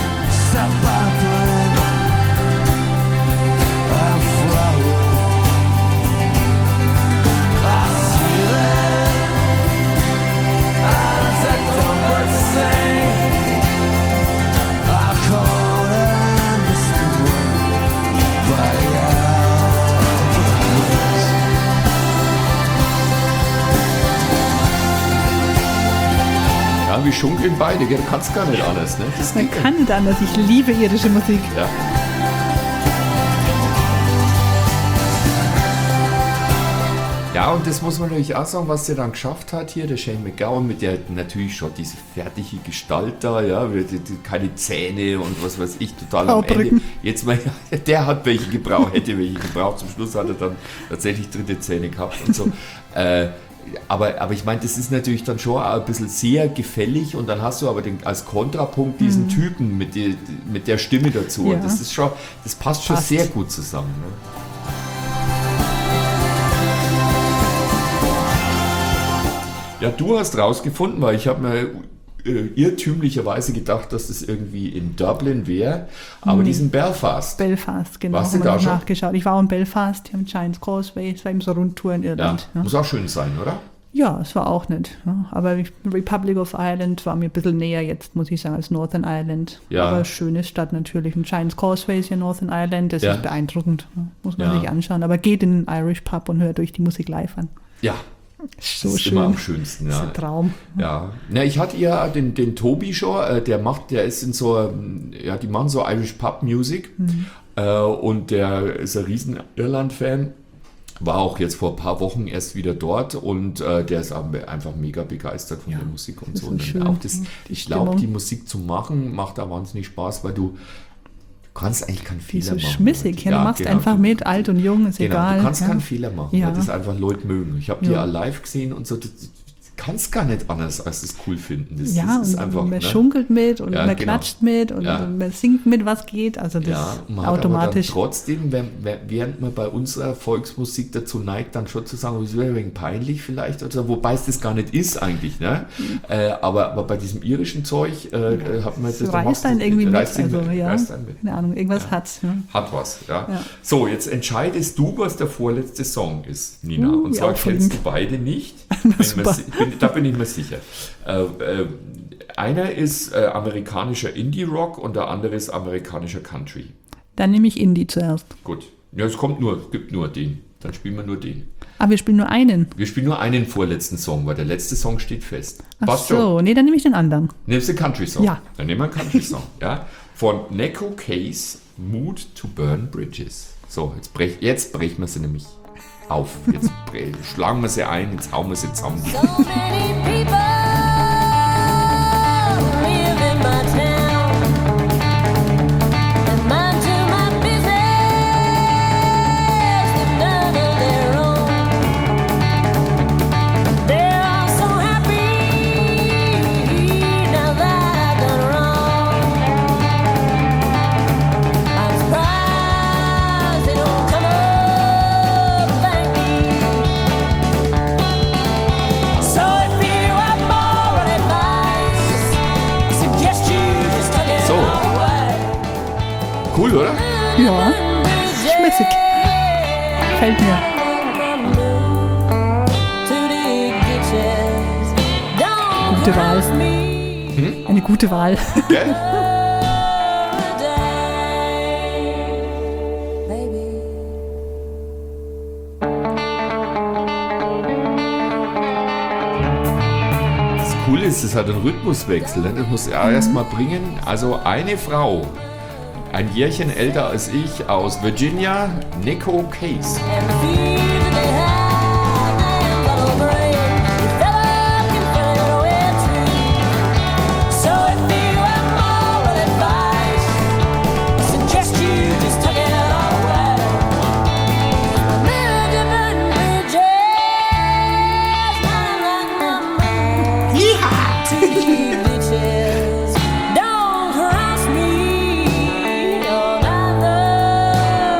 Ja, wir schunkeln beide, gell? Du kannst gar nicht anders. Ne? Das Man geht kann nicht anders. Ich liebe irische Musik. Ja. Ja, und das muss man natürlich auch sagen, was der dann geschafft hat hier, der Shane MacGowan, mit der natürlich schon diese fertige Gestalt da, ja, mit- die- die- keine Zähne und was weiß ich, total am Ende. Haarbrücken. Jetzt mal, der hat welche gebraucht, hätte welche gebraucht, zum Schluss hat er dann tatsächlich dritte Zähne gehabt und so. äh, aber, aber ich meine, das ist natürlich dann schon auch ein bisschen sehr gefällig und dann hast du aber den, als Kontrapunkt diesen Typen mit, die, mit der Stimme dazu Mhm. Ja. und das ist schon, das passt schon Passt. sehr gut zusammen. Ne? Ja, du hast rausgefunden, weil ich habe mir äh, irrtümlicherweise gedacht, dass das irgendwie in Dublin wäre, aber die sind Belfast. Belfast, genau. Warst du haben wir da noch schon? nachgeschaut. Ich war auch in Belfast, die haben Giants Causeway, es war eben so eine Rundtour in Ja, Irland. Ja, muss auch schön sein, oder? ja es war auch nett. Ja. Aber Republic of Ireland war mir ein bisschen näher jetzt, muss ich sagen, als Northern Ireland. Ja. Aber schöne Stadt natürlich. Und Giants Causeway ist ja Northern Ireland, das Ja. ist beeindruckend. Ja, muss man Ja. sich anschauen. Aber geht in einen Irish Pub und hört euch die Musik live an. Ja, So das ist schön. immer am schönsten. Das ist Ja. ein Traum. Ja, na, ich hatte ja den, den Tobi schon, äh, der macht, der ist in so, ähm, ja, die machen so Irish Pub Music äh, und der ist ein riesen Irland-Fan. War auch jetzt vor ein paar Wochen erst wieder dort und äh, der ist auch einfach mega begeistert von Ja, der Musik und das so. ist Und schön, auch das, die ich glaube, Stimmung. die Musik zu machen macht da wahnsinnig Spaß, weil du, du kannst eigentlich keinen Die Fehler ist so machen. schmissig. Ja, Ja, du machst genau, einfach du- mit, alt und jung, ist Genau, egal. du kannst ja. keinen Fehler machen, Ja. weil das einfach Leute mögen. Ich habe die Ja. ja live gesehen und so, du, du kannst gar nicht anders als das cool finden. Das, Ja, das ist und einfach, man ne? schunkelt mit und Ja, man genau. klatscht mit und Ja. man singt mit, was geht. Also das Ja, ist man hat automatisch. aber dann trotzdem, wenn, wenn- während man bei unserer Volksmusik dazu neigt, dann schon zu sagen, es wäre ein wenig peinlich vielleicht, oder so, wobei es das gar nicht ist eigentlich. Ne? Äh, aber, aber bei diesem irischen Zeug äh, äh, hat man das, Das da machst reißt du- einen irgendwie mit. reißt einen Also, mit, ja, reißt einen mit. keine Ahnung, irgendwas hat's. Ja. Hat was, ja. Ja. So, jetzt entscheidest du, was der vorletzte Song ist, Nina. Uh, Und wie zwar aufregend. kennst du beide nicht. Bin mir super. si- bin, da bin ich mir sicher. Äh, äh, einer ist äh, amerikanischer Indie-Rock und der andere ist amerikanischer Country. Dann nehme ich Indie zuerst. Gut. Ja, es kommt nur, es gibt nur den. Dann spielen wir nur den. Aber wir spielen nur einen. Wir spielen nur einen vorletzten Song, weil der letzte Song steht fest. Ach Passt schon. so, nee, dann nehme ich den anderen. Nimmst du den Country-Song? Ja. Dann nehmen wir einen Country-Song. Ja? Von Neko Case, Mood to Burn Bridges. So, jetzt, brech, jetzt brechen wir sie nämlich auf. Jetzt bre- schlagen wir sie ein, jetzt hauen wir sie zusammen. So many people live in my town, and mind to my business with none of their own. They're all so happy now that I've done wrong. I'm surprised they don't come up and thank me. So if you have more advice, suggest you just tuck it So. away. Cool, oder? Ja, schmissig. Gefällt mir. Gute Wahl. Eine gute Wahl. Gell? Das Coole ist, es hat einen Rhythmuswechsel. Ne? Das muss er erst mal bringen. Also eine Frau, ein Jährchen älter als ich, aus Virginia, Neko Case. Don't cross me on either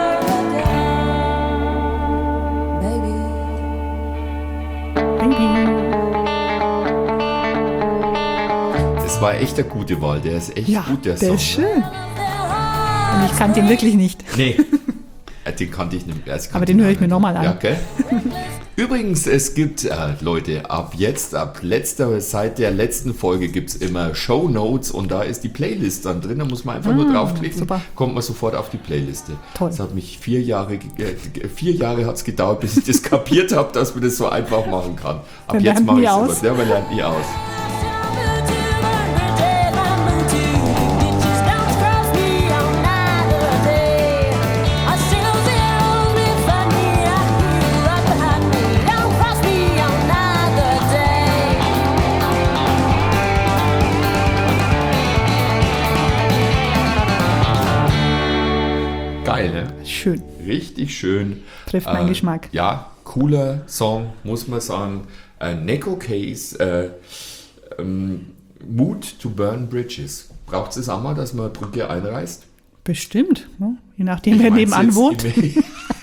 Das war echt eine gute Wahl. Der ist echt Ja, gut, der, der Song. ist schön. Und ich kannte ihn wirklich nicht. Nee, äh, den kannte ich nicht. Das Aber kannte den ich höre ich auch mir nicht. nochmal an. Ja, gell? Übrigens, es gibt, äh, Leute, ab jetzt, ab letzter, seit der letzten Folge gibt es immer Shownotes und da ist die Playlist dann drin. Da muss man einfach nur draufklicken, super. kommt man sofort auf die Playliste. Toll. Das hat mich vier Jahre, ge- äh, vier Jahre hat es gedauert, bis ich das kapiert habe, dass man das so einfach machen kann. Ab Man jetzt lernt mache nie ich es aus. immer. Ja, man lernt nie aus. Geil, ne? Schön. Richtig schön. Trifft meinen Geschmack. Ja, cooler Song, muss man sagen. Äh, Neko Case, äh, ähm, Mood to Burn Bridges. Braucht es auch mal, dass man Brücke einreißt? Bestimmt. Ne? Je nachdem, Ich wer mein's nebenan jetzt wohnt. im-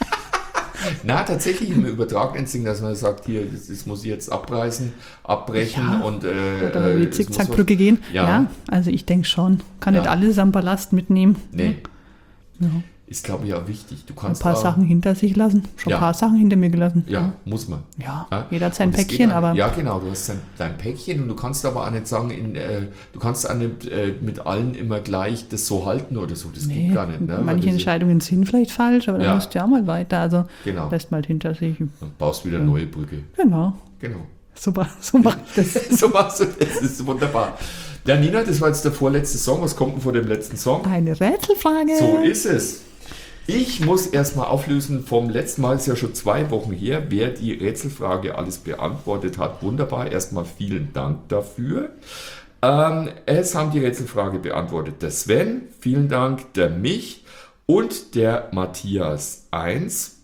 Na, tatsächlich im übertragenen Sinn, dass man sagt, hier, das, das muss ich jetzt abreißen, abbrechen Ja. und äh, Oder äh, die es muss Zickzackbrücke was- gehen. Ja. Ja. also ich denke schon. Kann Ja. nicht alles am Ballast mitnehmen. Nee, Ja. ist glaube ich auch wichtig. Du Ein kannst paar auch- Sachen hinter sich lassen. Schon Ja. ein paar Sachen hinter mir gelassen. Ja, muss man. Ja, jeder hat sein Und es Päckchen, geht auch- aber- Ja, genau, du hast dein, dein Päckchen und du kannst aber auch nicht sagen, in, äh, du kannst auch nicht äh, mit allen immer gleich das so halten oder so. Das Nee, geht gar nicht. Ne? Weil manche das- Entscheidungen sind vielleicht falsch, aber Ja. dann musst du ja auch mal weiter. Also Genau. lässt mal hinter sich. Dann baust wieder eine neue Brücke. Genau. Genau. Super, so mach ich das. So machst du das, das ist wunderbar. Ja, Nina, das war jetzt der vorletzte Song. Was kommt denn vor dem letzten Song? Eine Rätselfrage. So ist es. Ich muss erstmal auflösen, vom letzten Mal ist ja schon zwei Wochen her, wer die Rätselfrage alles beantwortet hat. Wunderbar, erstmal vielen Dank dafür. Ähm, es haben die Rätselfrage beantwortet der Sven, vielen Dank, der Mich und der Matthias eins.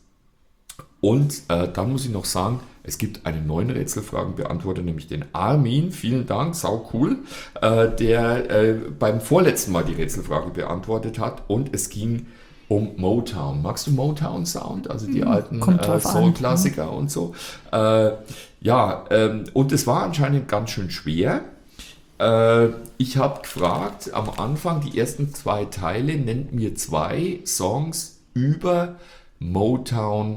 Und äh, dann muss ich noch sagen, es gibt einen neuen Rätselfragenbeantworter, nämlich den Armin. Vielen Dank, sau cool, äh, der äh, beim vorletzten Mal die Rätselfrage beantwortet hat. Und es ging um Motown. Magst du Motown Sound? Also die alten kommt äh, drauf an, Soul-Klassiker und so. Äh, ja, ähm, und es war anscheinend ganz schön schwer. Äh, ich habe gefragt, am Anfang die ersten zwei Teile, nennt mir zwei Songs über Motown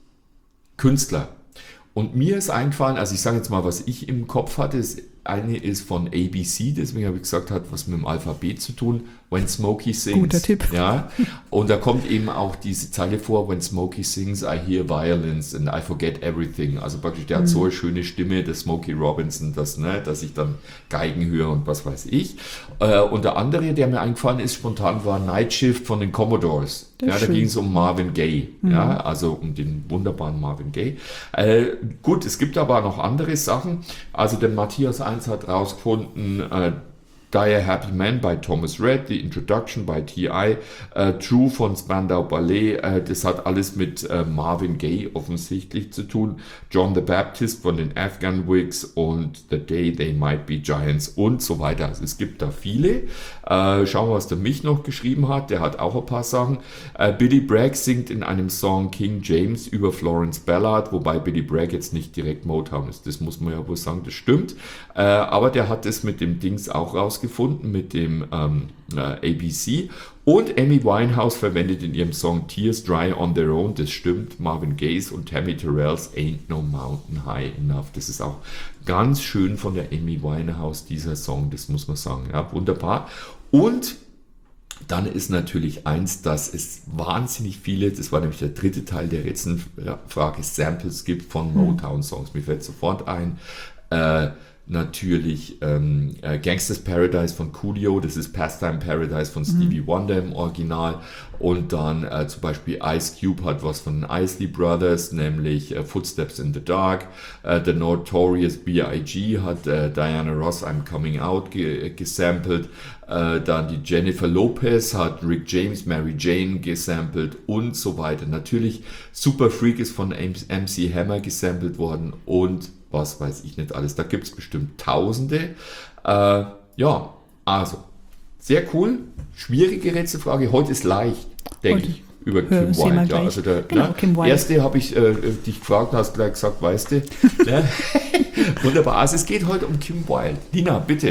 Künstler. Und mir ist eingefallen, also ich sage jetzt mal, was ich im Kopf hatte, das eine ist von A B C, deswegen habe ich gesagt, hat was mit dem Alphabet zu tun, When Smokey Sings. Guter Tipp. Ja, und da kommt eben auch diese Zeile vor, When Smokey Sings, I hear violence and I forget everything. Also praktisch, der hat so eine schöne Stimme, der Smokey Robinson, das, ne, dass ich dann Geigen höre und was weiß ich. Äh, und der andere, der mir eingefallen ist, spontan war Night Shift von den Commodores. Das Ja, ist da schön. ging es um Marvin Gaye, ja, also um den wunderbaren Marvin Gaye. Äh, gut, es gibt aber noch andere Sachen. Also der Matthias eins hat rausgefunden, äh, Die a Happy Man bei Thomas Rhett, The Introduction bei T I, äh, True von Spandau Ballet, äh, das hat alles mit äh, Marvin Gaye offensichtlich zu tun, John the Baptist von den Afghan Whigs und The Day They Might Be Giants und so weiter. Also es gibt da viele. Äh, schauen wir, was der Mich noch geschrieben hat, der hat auch ein paar Sachen. Äh, Billy Bragg singt in einem Song King James über Florence Ballard, wobei Billy Bragg jetzt nicht direkt Motown ist, das muss man ja wohl sagen, das stimmt. Äh, aber der hat es mit dem Dings auch rausgefunden, mit dem ähm, äh, A B C. Und Amy Winehouse verwendet in ihrem Song Tears Dry on Their Own, das stimmt, Marvin Gaye's und Tammy Terrell's Ain't No Mountain High Enough. Das ist auch ganz schön von der Amy Winehouse, dieser Song, das muss man sagen. Ja, wunderbar. Und dann ist natürlich eins, dass es wahnsinnig viele, das war nämlich der dritte Teil der Rätselfrage, Samples gibt von Motown-Songs. Mir fällt sofort ein, äh, natürlich ähm, äh, Gangsta's Paradise von Coolio, das ist Pastime Paradise von Stevie Wonder im Original, und dann äh, zum Beispiel Ice Cube hat was von den Isley Brothers, nämlich äh, Footsteps in the Dark, äh, The Notorious B I G hat äh, Diana Ross I'm Coming Out ge gesampelt, äh, dann die Jennifer Lopez hat Rick James Mary Jane gesampelt und so weiter. Natürlich Super Freak ist von M C Hammer gesampelt worden und was weiß ich nicht alles. Da gibt es bestimmt Tausende. Äh, ja, also, sehr cool. Schwierige Rätselfrage. Heute ist leicht, denke Heute- ich, über Ja, Kim sehen wir Wilde. Ja, gleich. also der Genau, ne, Kim Wilde. erste habe ich äh, dich gefragt und hast gleich gesagt, weißt du. Ne? Wunderbar. Also es geht heute um Kim Wilde. Nina, bitte.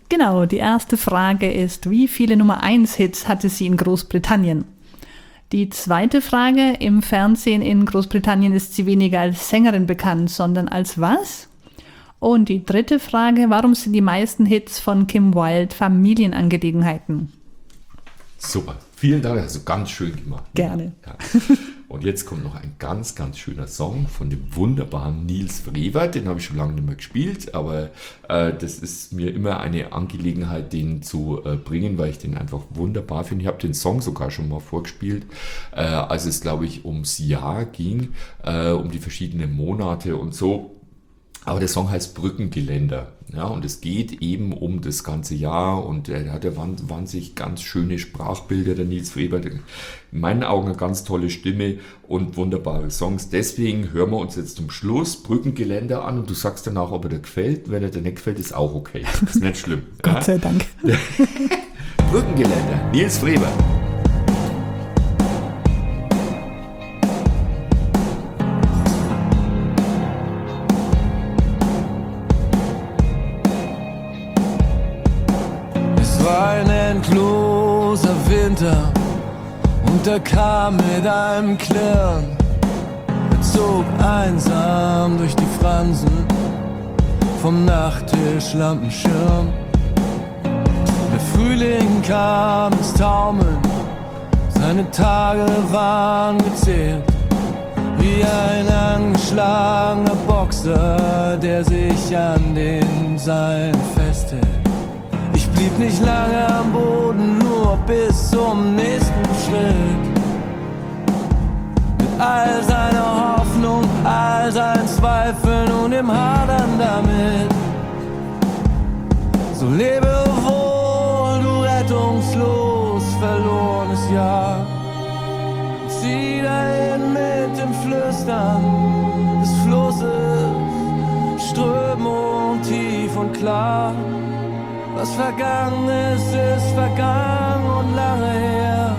Genau, die erste Frage ist, wie viele Nummer eins Hits hatte sie in Großbritannien? Die zweite Frage, im Fernsehen in Großbritannien ist sie weniger als Sängerin bekannt, sondern als was? Und die dritte Frage, warum sind die meisten Hits von Kim Wilde Familienangelegenheiten? Super, vielen Dank, also ganz schön gemacht. Gerne. Ja. Und jetzt kommt noch ein ganz, ganz schöner Song von dem wunderbaren Nils Frevert. Den habe ich schon lange nicht mehr gespielt, aber äh, das ist mir immer eine Angelegenheit, den zu äh, bringen, weil ich den einfach wunderbar finde. Ich habe den Song sogar schon mal vorgespielt, äh, als es, glaube ich, ums Jahr ging, äh, um die verschiedenen Monate und so. Aber der Song heißt Brückengeländer, ja, und es geht eben um das ganze Jahr und er hat ja wahnsinnig ganz schöne Sprachbilder, der Nils Frevert, in meinen Augen eine ganz tolle Stimme und wunderbare Songs. Deswegen hören wir uns jetzt zum Schluss Brückengeländer an und du sagst danach, ob er dir gefällt. Wenn er dir nicht gefällt, ist auch okay, ist nicht schlimm. Gott sei Dank. Brückengeländer, Nils Frevert. War ein endloser Winter und er kam mit einem Klirren. Er zog einsam durch die Fransen vom Nachttischlampenschirm. Der Frühling kam ins Taumeln, seine Tage waren gezählt. Wie ein angeschlagener Boxer, der sich an den Seilen festhält. Ich blieb nicht lange am Boden, nur bis zum nächsten Schritt. Mit all seiner Hoffnung, all seinen Zweifeln und dem Hadern damit. So lebe wohl, du rettungslos verlorenes Jahr. Zieh dahin mit dem Flüstern des Flusses, Strömung tief und klar. Was vergangen ist, ist vergangen und lange her.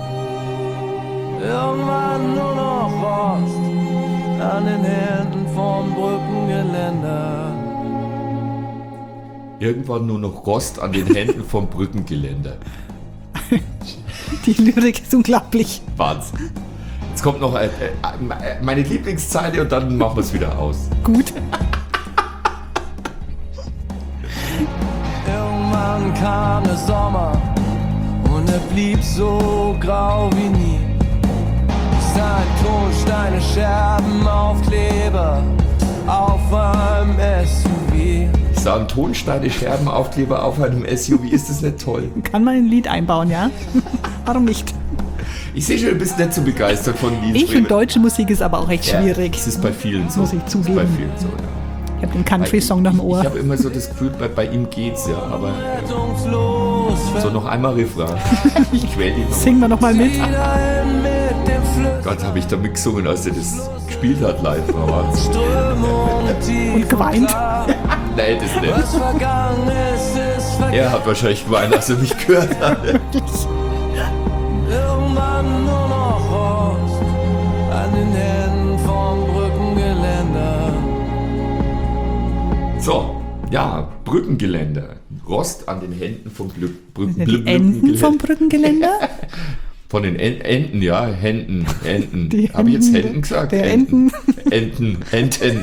Irgendwann nur noch Rost an den Händen vom Brückengeländer. Irgendwann nur noch Rost an den Händen vom Brückengeländer. Die Lyrik ist unglaublich. Wahnsinn. Jetzt kommt noch äh, äh, meine Lieblingszeile und dann machen wir es wieder aus. Gut. Irgendwann kam der Sommer und er blieb so grau wie nie. Ich sah Tonsteine, Scherben, Aufkleber auf einem S U V. Ich sah Tonsteine, Scherben, Aufkleber auf einem S U V. Ist das nicht toll? Kann man ein Lied einbauen, ja? Warum nicht? Ich sehe schon, du bist nicht so begeistert von Nils Ich Frevert. finde, deutsche Musik ist aber auch echt Ja, schwierig. das ist bei vielen so. Muss ich Das zugeben. ist bei vielen so, ja. Ich habe den Country-Song nach dem Ich, Ohr. ich habe immer so das Gefühl, bei, bei ihm geht's ja, aber Rettungslos so noch einmal Refrain. Ich quäl dich noch. Singen wir nochmal mit. dahin mit dem Flüstern. Gott, habe ich da mitgesungen, als er das gespielt hat live. War Wahnsinn. Strömung tief Und geweint. klar. Nein, das nicht. Was vergangen ist, ist vergangen. Er hat wahrscheinlich geweint, als er mich gehört hat. Irgendwann nur noch Rost an den Händen vom Brückengeländer. So, ja, Brückengeländer. Rost an den Händen vom Glück. Brücken, Die Enden vom Brückengeländer? Von den En Enten, ja, Händen, Enten. Die Habe ich jetzt Händen Händen gesagt? der Enten. Enten, Enten.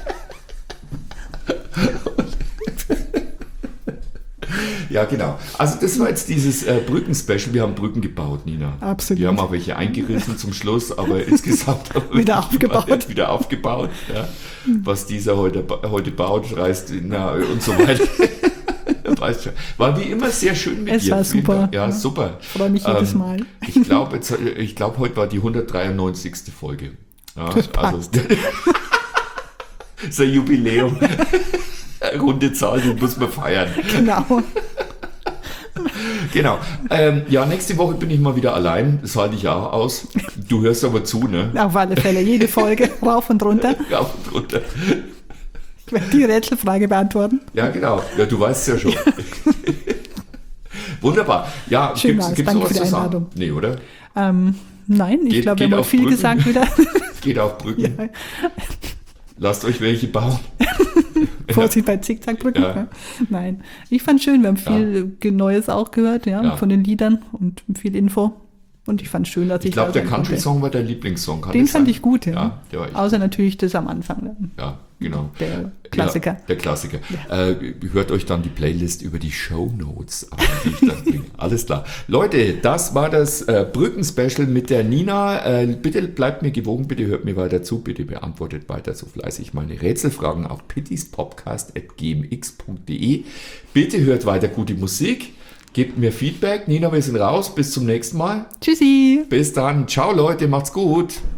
Ja, genau. Also das war jetzt dieses äh, Brücken-Special. Wir haben Brücken gebaut, Nina. Absolut. Wir haben auch welche eingerissen zum Schluss, aber insgesamt haben wir Wieder aufgebaut. wieder aufgebaut. Ja. Was dieser heute, heute baut, reißt na, und so weiter. Weißt schon. War wie immer sehr schön mit Es dir. war Vielen super. Dank. Ja, Ja. super. Ich freue mich jedes Ähm, Mal. Ich glaube, ich glaub, heute war die hundertdreiundneunzigste Folge. Ja, Das also, passt. das ist ein Jubiläum. Runde Zahl, die muss man feiern. Genau. Genau. Ähm, ja, nächste Woche bin ich mal wieder allein. Das halte ich auch aus. Du hörst aber zu, ne? Auf alle Fälle. Jede Folge rauf und runter. Rauf und runter. Ich werde die Rätselfrage beantworten. Ja, genau. Ja, du weißt ja schon. Wunderbar. Ja, Schön gibt's, war's. gibt's Danke noch was für die zu sagen? Einladung. Nee, oder? Ähm, nein, ich Geht- glaube, wir geht haben auch auf viel Brücken. gesagt wieder. Geht auf Brücken. Ja. Lasst euch welche bauen. Vorsicht bei Zickzackbrücken. Ja. Ja. Nein, ich fand schön, wir haben viel ja. Neues auch gehört, ja, Ja. von den Liedern und viel Info. Und ich fand schön, dass ich Ich glaube, da der sein konnte. Country-Song war der Lieblingssong. Kann Den das fand sein? ich gut, ja. Ja, der war echt Außer natürlich das am Anfang. Dann. Ja, genau. Der Klassiker. Ja, der Klassiker. Äh, hört euch dann die Playlist über die Shownotes an, die ich dann bringe. Alles klar. Leute, das war das äh, Brücken-Special mit der Nina. Äh, bitte bleibt mir gewogen, bitte hört mir weiter zu, bitte beantwortet weiter so fleißig meine Rätselfragen auf pittispodcast at g m x punkt d e. Bitte hört weiter gute Musik. Gebt mir Feedback. Nina, wir sind raus. Bis zum nächsten Mal. Tschüssi! Bis dann. Ciao, Leute. Macht's gut.